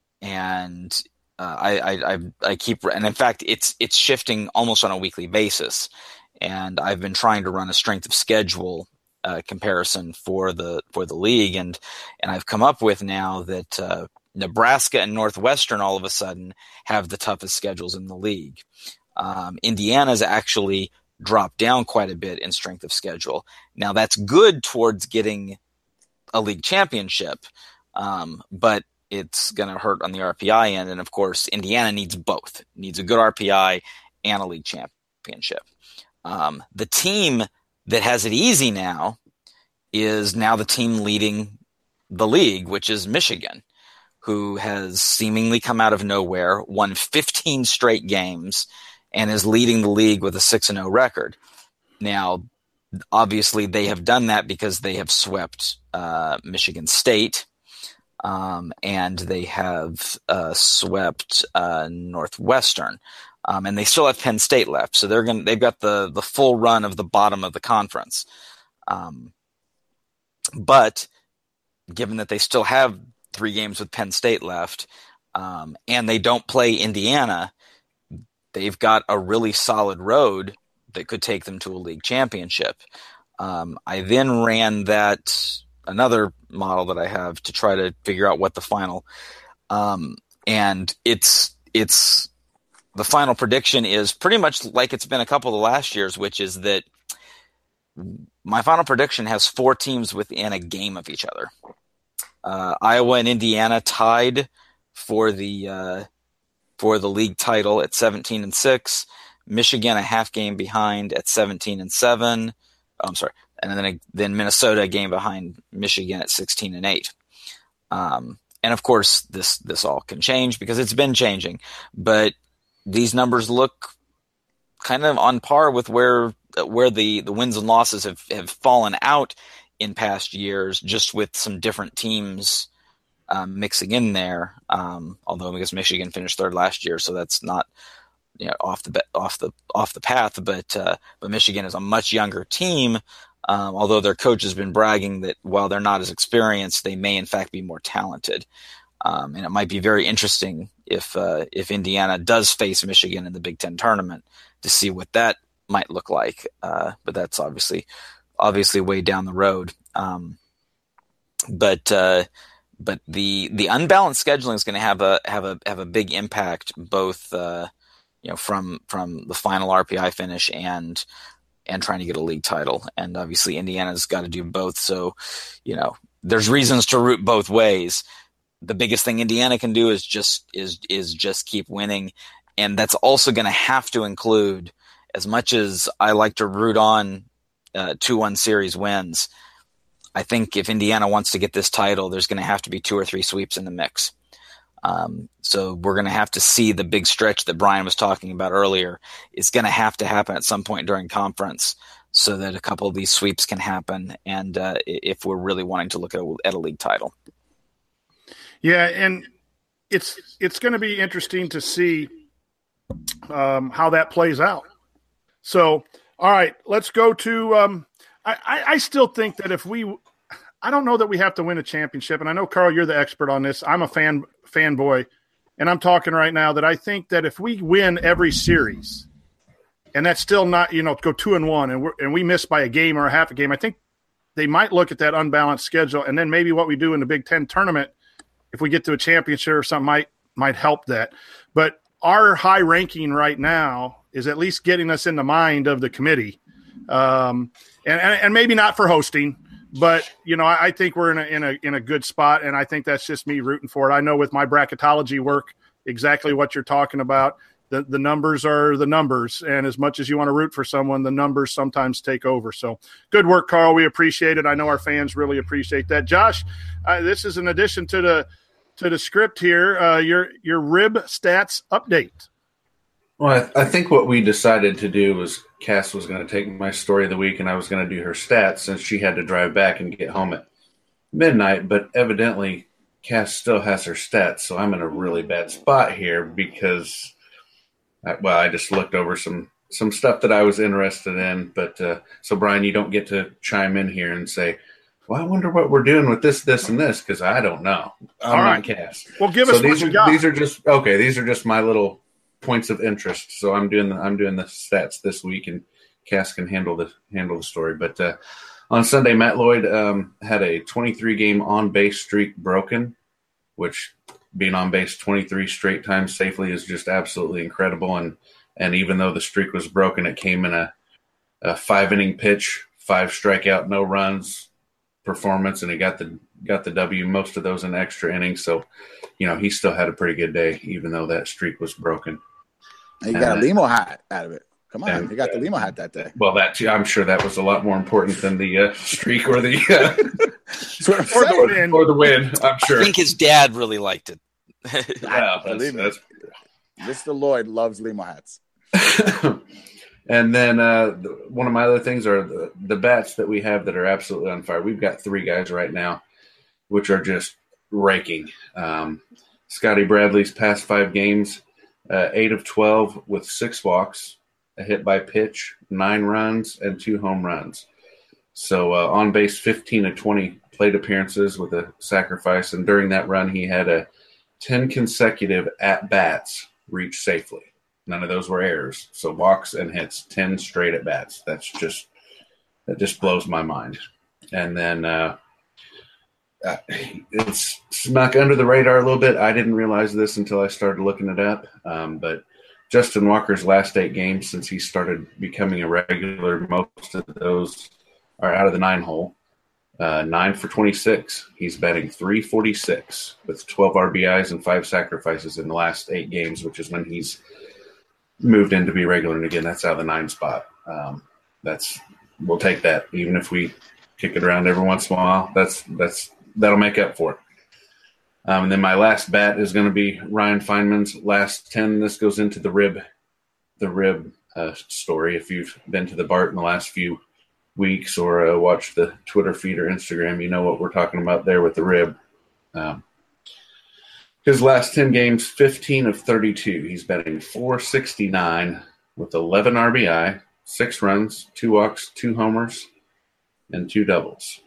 And uh, I, I, I, I keep, and in fact, it's, it's shifting almost on a weekly basis. And I've been trying to run a strength of schedule uh, comparison for the for the league, and and I've come up with now that uh, Nebraska and Northwestern all of a sudden have the toughest schedules in the league. Um, Indiana's actually dropped down quite a bit in strength of schedule. Now that's good towards getting a league championship, um, but it's going to hurt on the R P I end. And of course, Indiana needs both; it needs a good R P I and a league championship. Um, the team that has it easy now is now the team leading the league, which is Michigan, who has seemingly come out of nowhere, won fifteen straight games, and is leading the league with a six and oh record. Now, obviously, they have done that because they have swept uh, Michigan State, um, and they have uh, swept uh, Northwestern. Um, and they still have Penn State left, so they're going. They've got the the full run of the bottom of the conference. Um, but given that they still have three games with Penn State left, um, and they don't play Indiana, they've got a really solid road that could take them to a league championship. Um, I then ran that another model that I have to try to figure out what the final, um, and it's it's. the final prediction is pretty much like it's been a couple of the last years, which is that my final prediction has four teams within a game of each other. Uh, Iowa and Indiana tied for the uh, for the league title at seventeen and six. Michigan a half game behind at seventeen and seven. Oh, I'm sorry, and then then Minnesota a game behind Michigan at sixteen and eight. Um, and of course, this this all can change because it's been changing, but these numbers look kind of on par with where where the, the wins and losses have, have fallen out in past years, just with some different teams um, mixing in there. Um, although I guess Michigan finished third last year, so that's not you know off the off the off the path. But uh, but Michigan is a much younger team. Um, although their coach has been bragging that while they're not as experienced, they may in fact be more talented. Um, and it might be very interesting if uh, if Indiana does face Michigan in the Big Ten tournament to see what that might look like. Uh, but that's obviously obviously way down the road. Um, but uh, but the the unbalanced scheduling is going to have a have a have a big impact, both uh, you know from from the final R P I finish and and trying to get a league title. And obviously Indiana's got to do both. So you know there's reasons to root both ways. The biggest thing Indiana can do is just is is just keep winning, and that's also going to have to include, as much as I like to root on uh, two one series wins, I think if Indiana wants to get this title, there's going to have to be two or three sweeps in the mix. Um, so we're going to have to see the big stretch that Brian was talking about earlier. It's going to have to happen at some point during conference so that a couple of these sweeps can happen, and uh, if we're really wanting to look at a, at a league title. Yeah, and it's it's going to be interesting to see um, how that plays out. So, all right, let's go to um, I, I, I still think that if we – I don't know that we have to win a championship, and I know, Carl, you're the expert on this. I'm a fan fanboy, and I'm talking right now that I think that if we win every series, and that's still not – you know, go two and one, and, we're, and we miss by a game or a half a game, I think they might look at that unbalanced schedule, and then maybe what we do in the Big Ten tournament – if we get to a championship or something, might might help that. But our high ranking right now is at least getting us in the mind of the committee, um, and, and and maybe not for hosting, but you know I, I think we're in a in a in a good spot, and I think that's just me rooting for it. I know with my bracketology work exactly what you're talking about. The the numbers are the numbers, and as much as you want to root for someone, the numbers sometimes take over. So good work, Carl. We appreciate it. I know our fans really appreciate that. Josh, uh, this is an addition to the to the script here. Uh, your your rib stats update. Well, I, I think what we decided to do was Cass was going to take my story of the week, and I was going to do her stats since she had to drive back and get home at midnight. But evidently, Cass still has her stats, so I'm in a really bad spot here because. Well, I just looked over some, some stuff that I was interested in. But uh, so, Brian, you don't get to chime in here and say, well, I wonder what we're doing with this, this, and this, because I don't know. I'm All right. on Cass. Well, give so us these what you are, got. These are just okay. These are just my little points of interest. So I'm doing the, I'm doing the stats this week, and Cass can handle the handle the story. But uh, on Sunday, Matt Lloyd um, had a twenty-three game on base streak broken, which being on base twenty-three straight times safely is just absolutely incredible. And and even though the streak was broken, it came in a, a five inning pitch, five strikeout, no runs performance, and he got the got the W. Most of those in extra innings. So, you know, he still had a pretty good day, even though that streak was broken. He got and, a limo hat out of it. Come on, and, he got the uh, limo hat that day. Well, that I'm sure that was a lot more important than the uh, streak or the uh, or the win. Or the win. I'm sure. I think his dad really liked it. Yeah, Believe me, that's, Mister Lloyd loves limo hats. And then uh, the, one of my other things are the, the bats that we have that are absolutely on fire. We've got three guys right now, which are just raking. Um, Scotty Bradley's past five games, uh, eight of twelve with six walks, a hit by pitch, nine runs, and two home runs. So uh, on base, fifteen of twenty plate appearances with a sacrifice. And during that run, he had a ten consecutive at-bats reach safely. None of those were errors. So walks and hits, ten straight at bats. That's just that just blows my mind. And then uh, uh, it's snuck under the radar a little bit. I didn't realize this until I started looking it up. Um, but Justin Walker's last eight games since he started becoming a regular, most of those are out of the nine hole. Uh, nine for twenty-six. He's batting three forty-six with twelve R B Is and five sacrifices in the last eight games, which is when he's moved in to be regular. And again, that's out of the nine spot. Um, that's we'll take that, even if we kick it around every once in a while. That's that's that'll make up for it. Um, and then my last bat is going to be Ryan Feynman's last ten. This goes into the rib, the rib uh, story. If you've been to the Bart in the last few weeks or uh, watched the Twitter feed or Instagram, you know what we're talking about there with the rib. Um, his last ten games, fifteen of thirty-two. He's batting four sixty-nine with eleven R B I, six runs, two walks, two homers, and two doubles.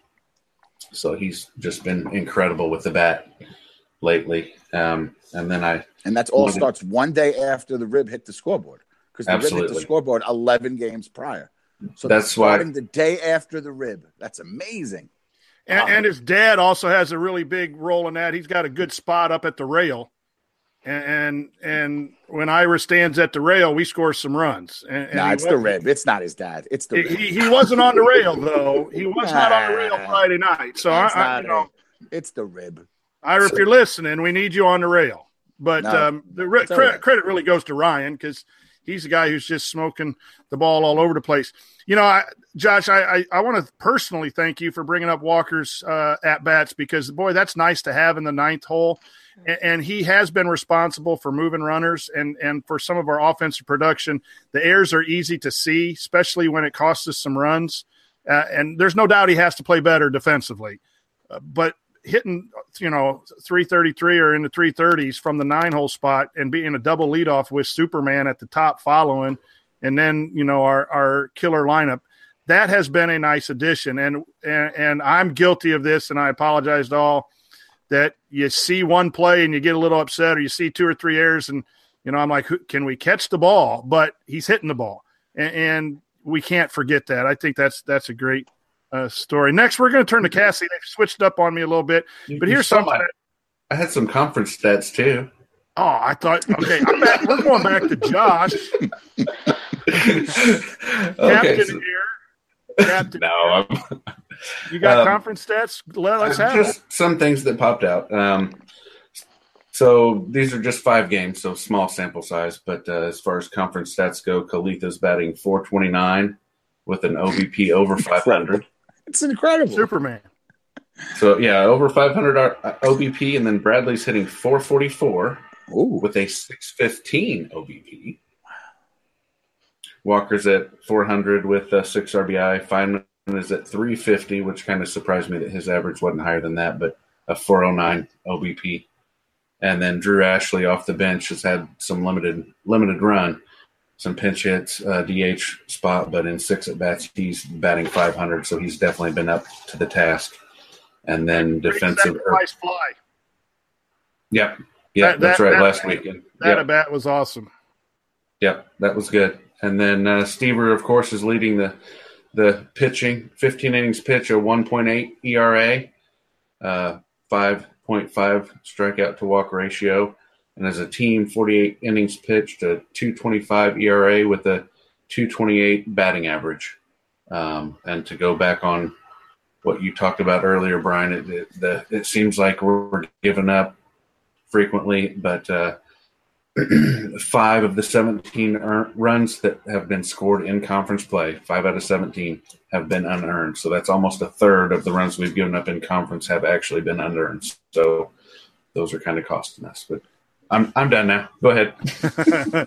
So he's just been incredible with the bat lately. Um, and then I and that's all starts one day after the rib hit the scoreboard, because the absolutely. rib hit the scoreboard eleven games prior. So that's starting why the day after the rib. That's amazing. And, Wow. and his dad also has a really big role in that. He's got a good spot up at the rail. And and, and when Ira stands at the rail, we score some runs. And, and No, nah, it's the wasn't- rib. It's not his dad. It's the rib. He, he wasn't on the rail, though. He was not on the rail Nah. Friday night. So, I, It's I, not you know, it. It's the rib. Ira, if you're listening, we need you on the rail. But No, um, the re- it's all credit, right. credit really goes to Ryan, because he's the guy who's just smoking the ball all over the place. You know, I, Josh, I, I, I want to personally thank you for bringing up Walker's uh, at-bats, because, boy, that's nice to have in the ninth hole. And, and he has been responsible for moving runners and, and for some of our offensive production. The errors are easy to see, especially when it costs us some runs. Uh, and there's no doubt he has to play better defensively. Uh, but hitting, you know, three thirty-three or in the three thirties from the nine-hole spot and being a double leadoff with Superman at the top following, and then, you know, our, our killer lineup, that has been a nice addition. And, and and I'm guilty of this, and I apologize to all, that you see one play and you get a little upset, or you see two or three errors, and, you know, I'm like, can we catch the ball? But he's hitting the ball, and, and we can't forget that. I think that's that's a great uh, story. Next, we're going to turn to Cassie. They've switched up on me a little bit, but here's You saw something. my- I had some conference stats too. Oh, I thought, okay, I'm back, we're going back to Josh. Okay, Captain so- here. Captain, no, I'm, you got um, conference stats? Let us have it. just some things that popped out. Um, so these are just five games, so small sample size. But uh, as far as conference stats go, Kalitha's batting four twenty-nine with an O B P over five hundred. It's incredible. Superman. So yeah, over five hundred R- O B P, and then Bradley's hitting four forty-four Ooh. with a six fifteen O B P. Walker's at four hundred with a six R B I. Feynman is at three fifty, which kind of surprised me that his average wasn't higher than that, but a four oh nine O B P. And then Drew Ashley off the bench has had some limited limited run, some pinch hits, uh, D H spot, but in six at bats he's batting five hundred, so he's definitely been up to the task. And then defensive. Great sacrifice fly. Yep. Yeah, That- that's that- right. that- last weekend. That Yep. at bat was awesome. Yep, that was good. And then uh, Stever, of course, is leading the the pitching. fifteen innings pitch, a one point eight E R A, uh, five point five strikeout to walk ratio. And as a team, forty-eight innings pitched, a two twenty-five E R A with a two twenty-eight batting average. Um, and to go back on what you talked about earlier, Brian, it, it, the, it seems like we're giving up frequently, but uh, five of the seventeen earn, runs that have been scored in conference play, five out of seventeen, have been unearned. So that's almost a third of the runs we've given up in conference have actually been unearned. So those are kind of costing us. But I'm I'm done now. Go ahead.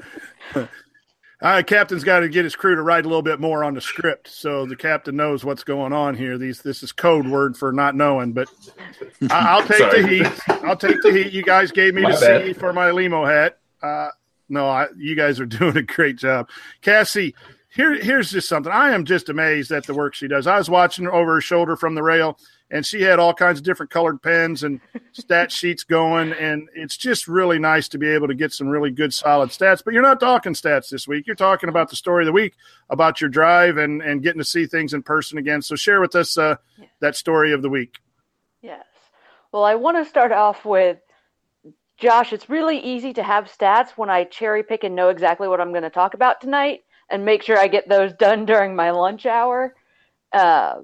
Uh, captain's got to get his crew to write a little bit more on the script, so the captain knows what's going on here. These this is code word for not knowing, but I, I'll take Sorry. the heat. I'll take the heat. You guys gave me My the bad. C for my limo hat. Uh, no, I, you guys are doing a great job, Cassie. Here, here's just something. I am just amazed at the work she does. I was watching her over her shoulder from the rail, and she had all kinds of different colored pens and stat sheets going, and it's just really nice to be able to get some really good, solid stats. But you're not talking stats this week. You're talking about the story of the week, about your drive and, and getting to see things in person again. So share with us uh, that story of the week. Yes. Well, I want to start off with Josh, it's really easy to have stats when I cherry pick and know exactly what I'm going to talk about tonight and make sure I get those done during my lunch hour. Uh,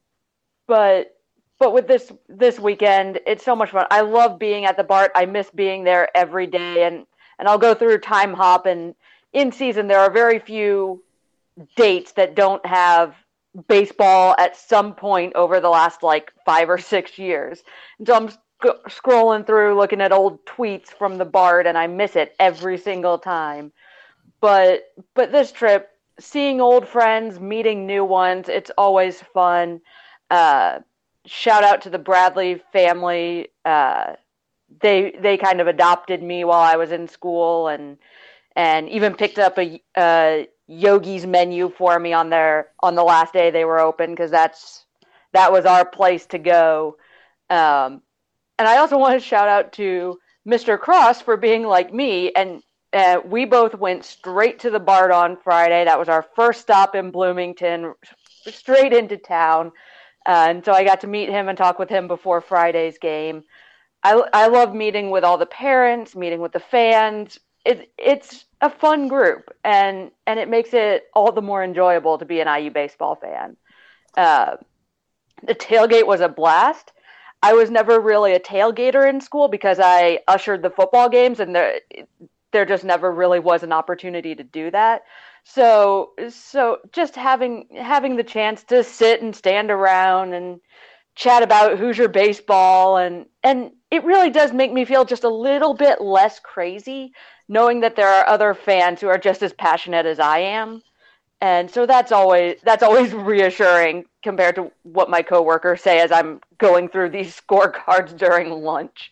but but with this this weekend, it's so much fun. I love being at the Bart. I miss being there every day, and, and I'll go through time hop. And in season, there are very few dates that don't have baseball at some point over the last like five or six years. And so I'm sc- scrolling through looking at old tweets from the Bard, and I miss it every single time. But but this trip, seeing old friends, meeting new ones, it's always fun. Uh, shout out to the Bradley family. Uh, they they kind of adopted me while I was in school, and and even picked up a, a Yogi's menu for me on their on the last day they were open, because that's that was our place to go. Um, and I also want to shout out to Mister Cross for being like me, and uh, we both went straight to the Bard on Friday. That was our first stop in Bloomington, straight into town, uh, and so I got to meet him and talk with him before Friday's game. I I love meeting with all the parents, meeting with the fans. It, it's a fun group, and, and it makes it all the more enjoyable to be an I U baseball fan. Uh, the tailgate was a blast. I was never really a tailgater in school because I ushered the football games, and there, there just never really was an opportunity to do that. So so just having having the chance to sit and stand around and chat about Hoosier baseball, and and it really does make me feel just a little bit less crazy knowing that there are other fans who are just as passionate as I am. And so that's always that's always reassuring compared to what my coworkers say as I'm going through these scorecards during lunch.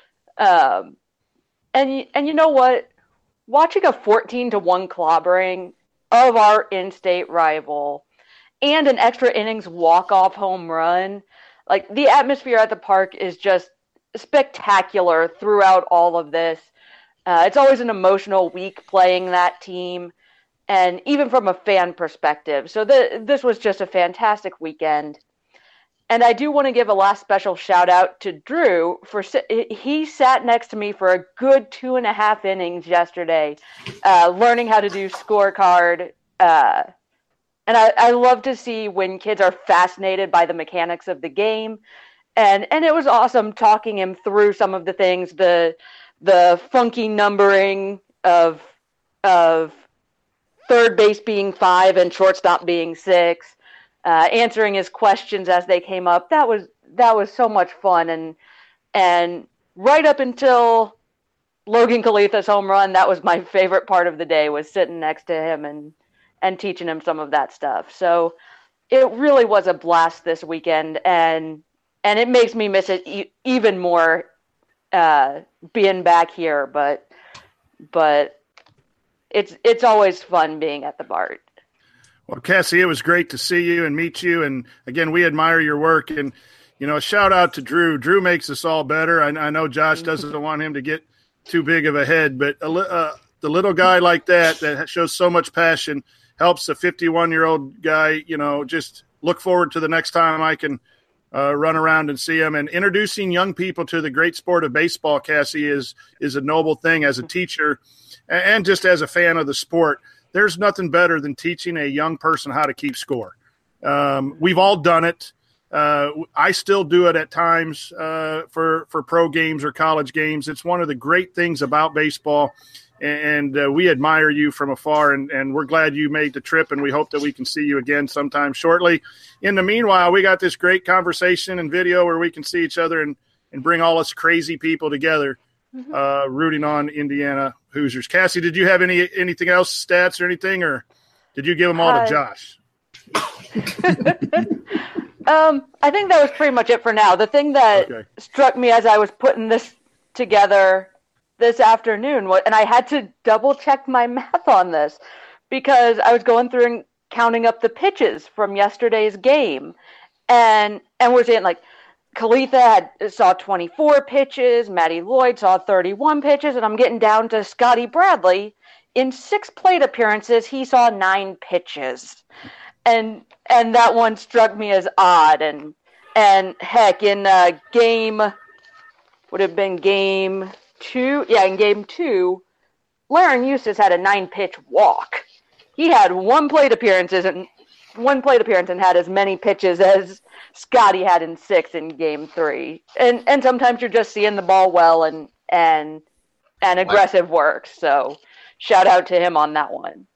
Um, and and you know what? Watching a fourteen to one clobbering of our in-state rival and an extra innings walk-off home run, like the atmosphere at the park is just spectacular throughout all of this. Uh, it's always an emotional week playing that team, and even from a fan perspective. So the, this was just a fantastic weekend. And I do want to give a last special shout out to Drew for he sat next to me for a good two and a half innings yesterday, uh, learning how to do scorecard. Uh, and I, I love to see when kids are fascinated by the mechanics of the game. And and it was awesome talking him through some of the things, the the funky numbering of of third base being five and shortstop being six, uh, answering his questions as they came up. That was that was so much fun, and and right up until Logan Kalitha's home run, that was my favorite part of the day, was sitting next to him and and teaching him some of that stuff. So it really was a blast this weekend, and and it makes me miss it e- even more uh, being back here. But but it's it's always fun being at the Bart. Well, Cassie, it was great to see you and meet you. And again, we admire your work. And, you know, a shout out to Drew. Drew makes us all better. I, I know Josh doesn't want him to get too big of a head, but a, uh, the little guy like that, that shows so much passion, helps a fifty-one-year-old guy, you know, just look forward to the next time I can uh, run around and see him. And introducing young people to the great sport of baseball, Cassie, is is a noble thing as a teacher and just as a fan of the sport. There's nothing better than teaching a young person how to keep score. Um, we've all done it. Uh, I still do it at times uh, for, for pro games or college games. It's one of the great things about baseball, and uh, we admire you from afar, and, and we're glad you made the trip, and we hope that we can see you again sometime shortly. In the meanwhile, we got this great conversation and video where we can see each other and, and bring all us crazy people together. Uh, rooting on Indiana Hoosiers. Cassie, did you have any anything else, stats or anything, or did you give them all uh, to Josh? um, I think that was pretty much it for now. The thing that okay. struck me as I was putting this together this afternoon, and I had to double check my math on this because I was going through and counting up the pitches from yesterday's game, and and we're saying like, Kalitha had saw twenty-four pitches, Matty Lloyd saw thirty-one pitches, and I'm getting down to Scotty Bradley. In six plate appearances, he saw nine pitches. And and that one struck me as odd. And and heck, in uh, game, would have been game two, yeah, in game two, Laren Eustace had a nine-pitch walk. He had one plate appearances and one plate appearance and had as many pitches as Scotty had in six in game three. And and sometimes you're just seeing the ball well and and and aggressive work. So shout out to him on that one.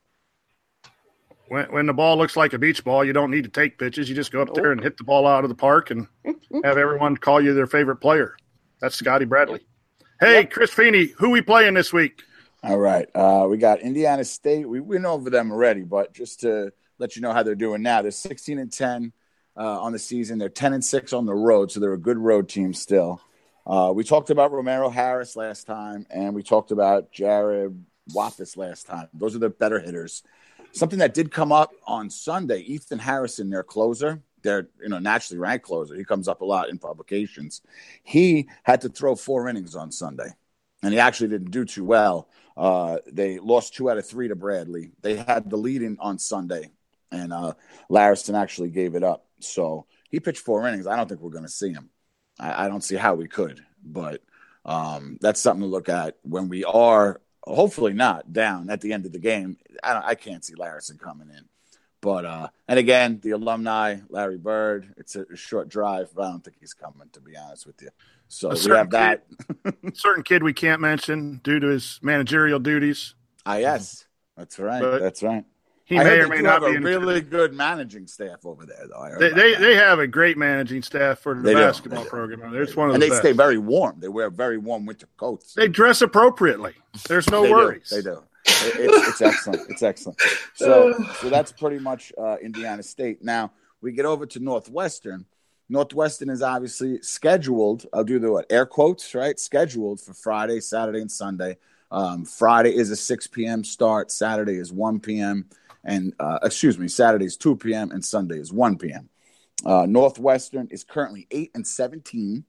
When, when the ball looks like a beach ball, you don't need to take pitches. You just go up there and hit the ball out of the park and have everyone call you their favorite player. That's Scotty Bradley. Hey, yep. Chris Feeney, who we playing this week? All right. Uh, we got Indiana State. We went over them already, but just to let you know how they're doing now. They're sixteen and ten uh, on the season. They're ten and six on the road, so they're a good road team still. Uh, we talked about Romero Harris last time, and we talked about Jared Wathis last time. Those are the better hitters. Something that did come up on Sunday, Ethan Harrison, their closer, their you know naturally ranked closer. He comes up a lot in publications. He had to throw four innings on Sunday, and he actually didn't do too well. Uh, they lost two out of three to Bradley. They had the lead in on Sunday, and uh, Larison actually gave it up. So he pitched four innings. I don't think we're going to see him. I, I don't see how we could, but um, that's something to look at when we are. Hopefully not down at the end of the game. I, don't, I can't see Larison coming in. But, uh, and again, the alumni, Larry Bird, it's a, a short drive, but I don't think he's coming, to be honest with you. So a we have that. Kid, certain kid we can't mention due to his managerial duties. Ah, yes. That's right. But That's right. He I may heard or they may do not have be. a really good managing staff over there, though. I heard They they, that. they have a great managing staff for the They do. basketball They do. program. It's one of and the they best. stay very warm. They wear very warm winter coats. They dress appropriately. There's no They worries. Do. They do. It, it's, it's excellent. It's excellent. So, so that's pretty much uh, Indiana State. Now we get over to Northwestern. Northwestern is obviously scheduled. I'll do the what, air quotes, right? Scheduled for Friday, Saturday, and Sunday. Um, Friday is a six p.m. start. Saturday is one p.m. and uh, excuse me, Saturday is two p.m. and Sunday is one p.m. Uh, Northwestern is currently eight and seventeen,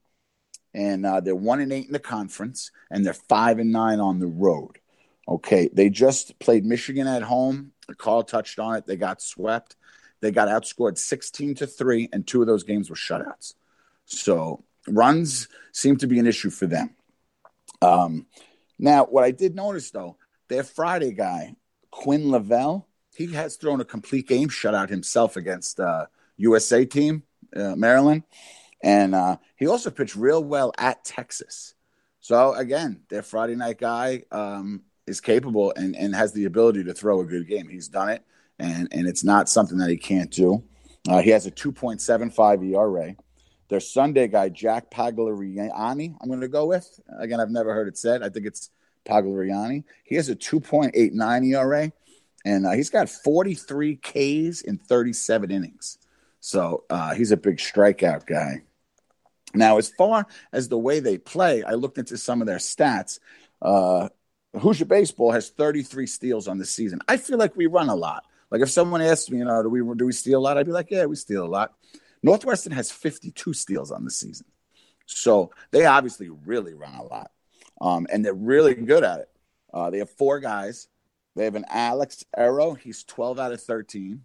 and uh, they're one and eight in the conference, and they're five and nine on the road. Okay, they just played Michigan at home. Carl touched on it. They got swept. They got outscored sixteen to three, and two of those games were shutouts. So runs seem to be an issue for them. Um, now, what I did notice, though, their Friday guy, Quinn Lavelle, he has thrown a complete game shutout himself against uh, U S A team, uh, Maryland. And uh, he also pitched real well at Texas. So, again, their Friday night guy um, is capable and, and has the ability to throw a good game. He's done it, and, and it's not something that he can't do. Uh, he has a two point seven five E R A. Their Sunday guy, Jack Pagliariani, I'm going to go with. Again, I've never heard it said. I think it's Pagliariani. He has a two point eight nine E R A, and uh, he's got forty-three Ks in thirty-seven innings. So uh, he's a big strikeout guy. Now, as far as the way they play, I looked into some of their stats. Uh, Hoosier Baseball has thirty-three steals on the season. I feel like we run a lot. Like if someone asked me, you know, do we do we steal a lot? I'd be like, yeah, we steal a lot. Northwestern has fifty-two steals on the season. So they obviously really run a lot. Um, and they're really good at it. Uh, they have four guys. They have an Alex Arrow. He's twelve out of thirteen.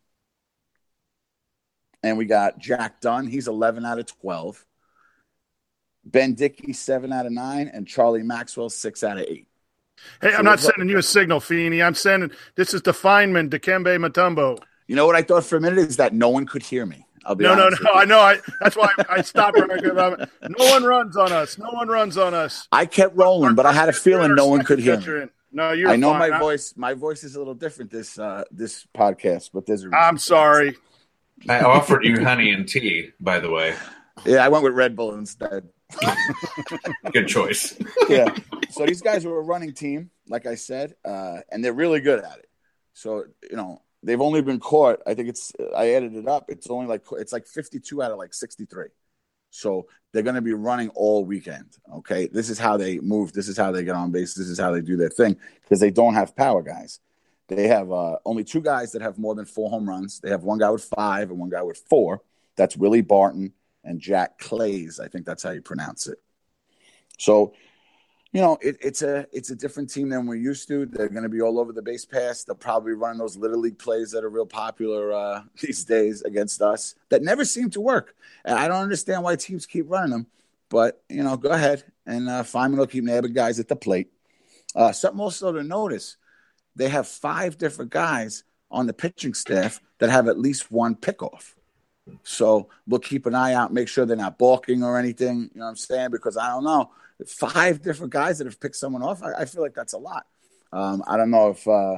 And we got Jack Dunn. He's eleven out of twelve. Ben Dickey, seven out of nine. And Charlie Maxwell, six out of eight. Hey, So I'm not what- sending you a signal, Feeney. I'm sending – this is the Feynman, Dikembe Mutombo. You know what I thought for a minute is that no one could hear me. I'll be No, no, honest no. with you. I know. I, that's why I, I stopped. Right there. No one runs on us. No one runs on us. I kept rolling, but I had a feeling no one could hear me. me. No, you're I know fine. my I- voice. My voice is a little different this uh, this podcast, but there's a reason. I'm sorry. I offered you honey and tea, by the way. Yeah, I went with Red Bull instead. Good choice. Yeah. So these guys are a running team, like I said, uh, and they're really good at it. So you know they've only been caught. I think it's. I added it up. It's only like it's like fifty-two out of like sixty-three. So they're going to be running all weekend. Okay, this is how they move. This is how they get on base. This is how they do their thing because they don't have power guys. They have uh, only two guys that have more than four home runs. They have one guy with five and one guy with four. That's Willie Barton and Jack Clays. I think that's how you pronounce it. So, you know, it, it's a it's a different team than we're used to. They're going to be all over the base pass. They'll probably run those little league plays that are real popular uh, these days against us that never seem to work. And I don't understand why teams keep running them, But, you know, go ahead. And uh, Feynman will keep nabbing guys at the plate. Uh, something also to notice, they have five different guys on the pitching staff that have at least one pickoff. So we'll keep an eye out, make sure they're not balking or anything, you know what I'm saying? Because I don't know, five different guys that have picked someone off, I, I feel like that's a lot. Um, I don't know if, uh,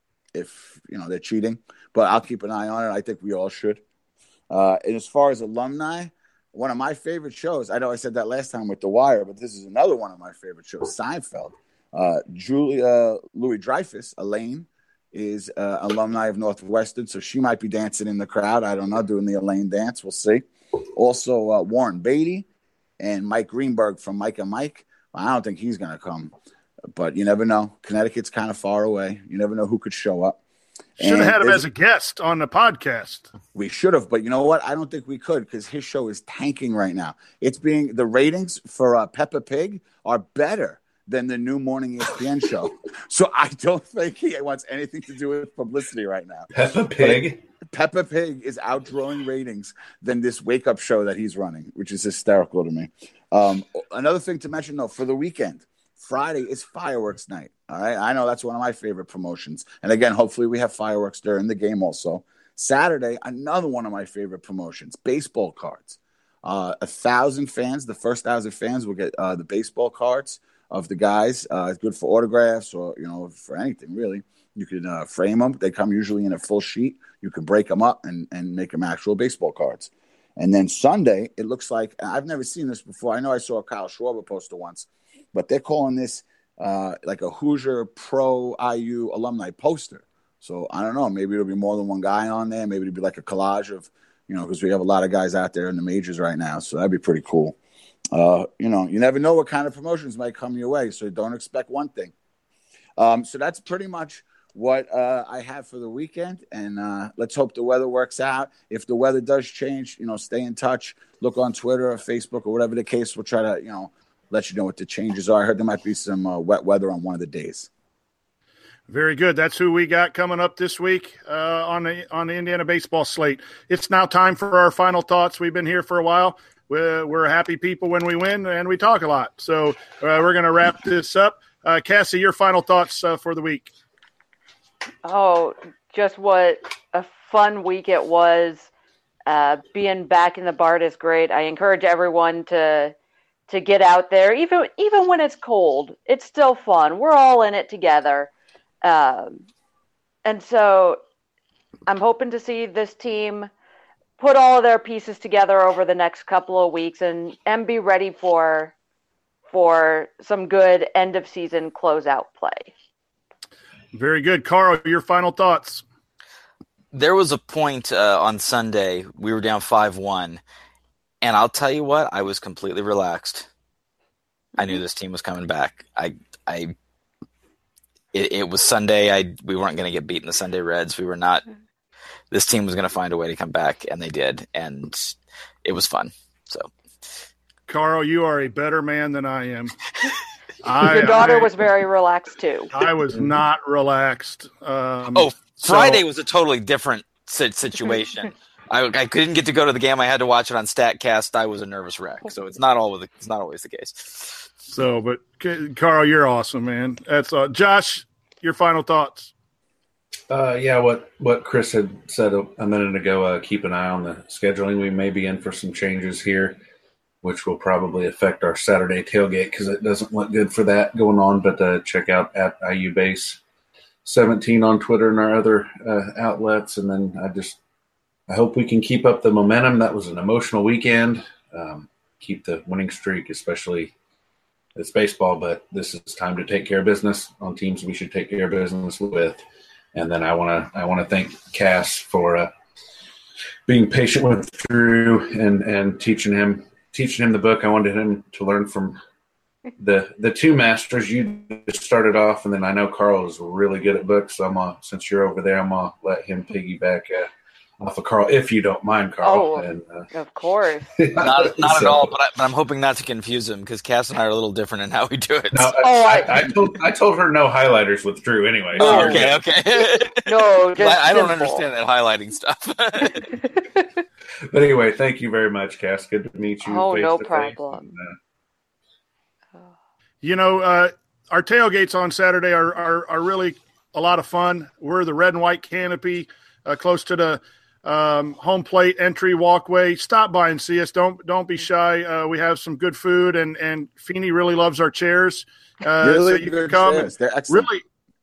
if you know, they're cheating, but I'll keep an eye on it. I think we all should. Uh, and as far as alumni, one of my favorite shows, I know I said that last time with The Wire, but this is another one of my favorite shows, Seinfeld. Uh, Julia Louis-Dreyfus, Elaine, is uh, alumni of Northwestern, so she might be dancing in the crowd. I don't know, doing the Elaine dance. We'll see. Also, uh, Warren Beatty and Mike Greenberg from Mike and Mike. I don't think he's going to come, but you never know. Connecticut's kind of far away. You never know who could show up. Should have had him as a guest on the podcast. We should have, but you know what? I don't think we could because his show is tanking right now. It's being the ratings for uh, Peppa Pig are better than the new morning E S P N show. So I don't think he wants anything to do with publicity right now. Peppa Pig? But Peppa Pig is outdrawing ratings than this wake-up show that he's running, which is hysterical to me. Um, another thing to mention, though, for the weekend, Friday is fireworks night. All right, I know that's one of my favorite promotions. And again, hopefully we have fireworks during the game also. Saturday, another one of my favorite promotions, baseball cards. Uh, a thousand fans, the first thousand fans will get uh, the baseball cards of the guys. Uh, it's good for autographs or, you know, for anything, really. You can uh, frame them. They come usually in a full sheet. You can break them up and, and make them actual baseball cards. And then Sunday, it looks like – I've never seen this before. I know I saw a Kyle Schwarber poster once, but they're calling this uh, like a Hoosier Pro I U alumni poster. So I don't know. Maybe it'll be more than one guy on there. Maybe it'll be like a collage of, you know, because we have a lot of guys out there in the majors right now. So that'd be pretty cool. Uh, you know, you never know what kind of promotions might come your way, so don't expect one thing. Um, so that's pretty much what uh, I have for the weekend, and uh, let's hope the weather works out. If the weather does change, you know, stay in touch. Look on Twitter or Facebook or whatever the case. We'll try to, you know, let you know what the changes are. I heard there might be some uh, wet weather on one of the days. Very good. That's who we got coming up this week uh, on the on the Indiana baseball slate. It's now time for our final thoughts. We've been here for a while. We're, we're happy people when we win, and we talk a lot. So uh, we're going to wrap this up. Uh, Cassie, your final thoughts uh, for the week. Oh, just what a fun week it was. Uh, being back in the BART is great. I encourage everyone to to get out there, even even when it's cold. It's still fun. We're all in it together. Um, and so I'm hoping to see this team put all of their pieces together over the next couple of weeks and, and be ready for for some good end of season closeout play. Very good. Carl, your final thoughts. There was a point uh, on Sunday, we were down five one, and I'll tell you what, I was completely relaxed. I knew this team was coming back. I, I, it, it was Sunday. I we weren't going to get beaten the Sunday Reds. We were not. This team was going to find a way to come back, and they did, and it was fun. So, Carl, you are a better man than I am. I, Your daughter I, was very relaxed too. I was not relaxed. Um, oh, Friday so, was a totally different situation. I, I couldn't get to go to the game. I had to watch it on StatCast. I was a nervous wreck. So it's not always it's not always the case. So, but Carl, you're awesome, man. That's uh, Josh. Your final thoughts. Uh, yeah, what, what Chris had said a, a minute ago, uh, keep an eye on the scheduling. We may be in for some changes here, which will probably affect our Saturday tailgate because it doesn't look good for that going on. But uh, check out at I U Base seventeen on Twitter and our other uh, outlets. And then I just I hope we can keep up the momentum. That was an emotional weekend. Um, keep the winning streak, especially it's baseball, but this is time to take care of business on teams we should take care of business with. And then I want to I want to thank Cass for uh, being patient with Drew and, and teaching him teaching him the book. I wanted him to learn from the the two masters. You started off, and then I know Carl is really good at books. So I'm gonna, since you're over there, I'm gonna let him piggyback uh, off of Carl, if you don't mind, Carl. Oh, and, uh, of course. Not, not so, at all, but, I, but I'm hoping not to confuse him because Cass and I are a little different in how we do it. No, Oh, I, I- I, told, I told her no highlighters with Drew anyway. Oh, So you're okay, good. okay. No, just I, I don't simple. understand that highlighting stuff. But anyway, thank you very much, Cass. Good to meet you. Oh, face no to face. problem. And, uh, You know, uh, our tailgates on Saturday are, are are really a lot of fun. We're the red and white canopy, uh, close to the um, home plate entry walkway. Stop by and see us. Don't don't be shy. Uh, we have some good food, and and Feeney really loves our chairs. Uh, really so you good can come. chairs. They're excellent. Really.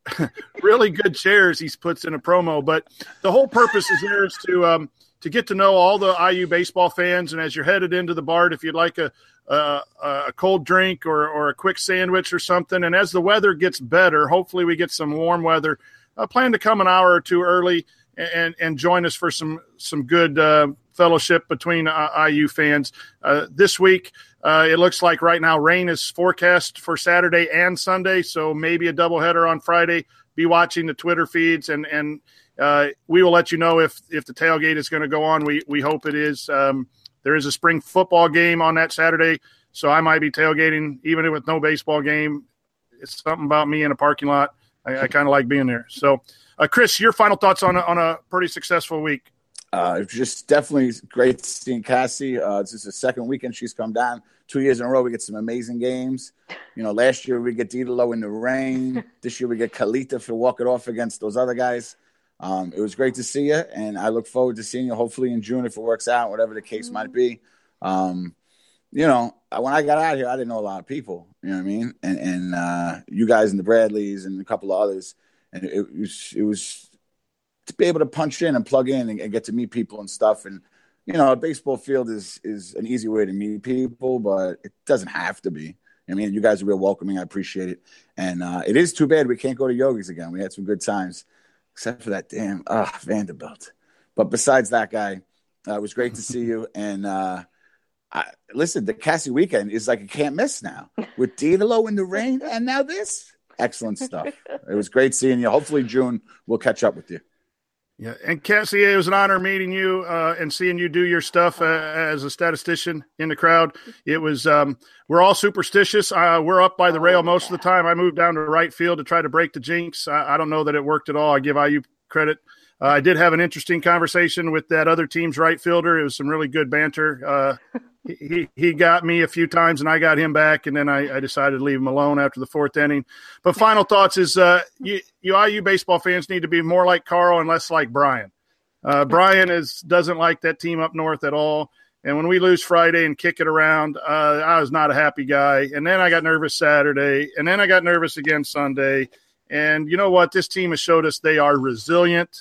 really good chairs he puts in a promo, but the whole purpose is there is to um, to get to know all the I U baseball fans. And as you're headed into the bar, if you'd like a a, a cold drink or, or a quick sandwich or something, and as the weather gets better, hopefully we get some warm weather. Uh, plan to come an hour or two early and and join us for some some good uh, fellowship between uh, I U fans. Uh, this week, uh, it looks like right now rain is forecast for Saturday and Sunday, so maybe a doubleheader on Friday. Be watching the Twitter feeds, and and uh, we will let you know if if the tailgate is going to go on. We we hope it is. Um, there is a spring football game on that Saturday, so I might be tailgating even with no baseball game. It's something about me in a parking lot. I, I kind of like being there. So, uh, Chris, your final thoughts on a, on a pretty successful week? Uh, it's just definitely great seeing Cassie. Uh, this is the second weekend she's come down. Two years in a row, we get some amazing games. You know, last year we get Didalo in the rain. This year we get Kalita for walk it off against those other guys. Um, it was great to see you, and I look forward to seeing you hopefully in June if it works out, whatever the case might be. Um, you know, when I got out here, I didn't know a lot of people. You know what I mean? And and uh, you guys and the Bradleys and a couple of others, and it, it was it was to be able to punch in and plug in and, and get to meet people and stuff. And you know, a baseball field is is an easy way to meet people, but it doesn't have to be. I mean, you guys are real welcoming. I appreciate it. And uh, it is too bad we can't go to Yogi's again. We had some good times, except for that damn uh, Vanderbilt. But besides that guy, uh, it was great to see you. And uh, I, listen, the Cassie weekend is like a can't miss now. With Didalo in the rain and now this. Excellent stuff. It was great seeing you. Hopefully June we'll catch up with you. Yeah, and Cassie, it was an honor meeting you uh, and seeing you do your stuff uh, as a statistician in the crowd. It was um, we're all superstitious. Uh, we're up by the rail most of the time. I moved down to right field to try to break the jinx. I, I don't know that it worked at all. I give I U credit. Uh, I did have an interesting conversation with that other team's right fielder. It was some really good banter. Uh, he he got me a few times, and I got him back, and then I, I decided to leave him alone after the fourth inning. But final thoughts is uh, you, you I U baseball fans need to be more like Carl and less like Brian. Uh, Brian is doesn't like that team up north at all. And when we lose Friday and kick it around, uh, I was not a happy guy. And then I got nervous Saturday, and then I got nervous again Sunday. And you know what? This team has showed us they are resilient,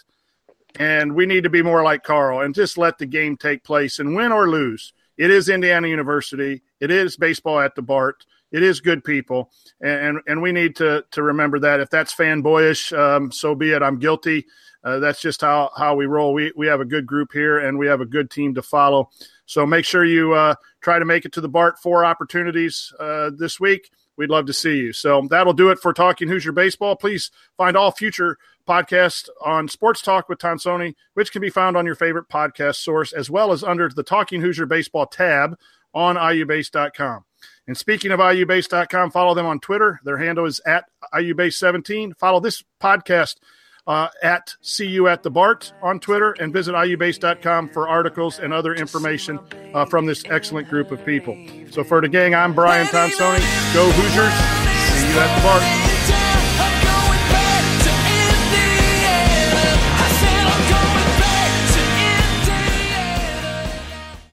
and we need to be more like Carl and just let the game take place and win or lose. It is Indiana University. It is baseball at the Bart. It is good people, and and we need to to remember that. If that's fanboyish, um, so be it. I'm guilty. Uh, that's just how, how we roll. We we have a good group here, and we have a good team to follow. So make sure you uh, try to make it to the Bart four opportunities uh, this week. We'd love to see you. So that'll do it for Talking Hoosier Baseball. Please find all future podcasts on Sports Talk with Tonsoni, which can be found on your favorite podcast source, as well as under the Talking Hoosier Baseball tab on I U base dot com. And speaking of I U base dot com, follow them on Twitter. Their handle is at I U base seventeen. Follow this podcast uh, at See You at the Bart on Twitter, and visit I U base dot com for articles and other information uh, from this excellent group of people. So for the gang, I'm Brian Tonsoni. Go Hoosiers. See you at the Bart.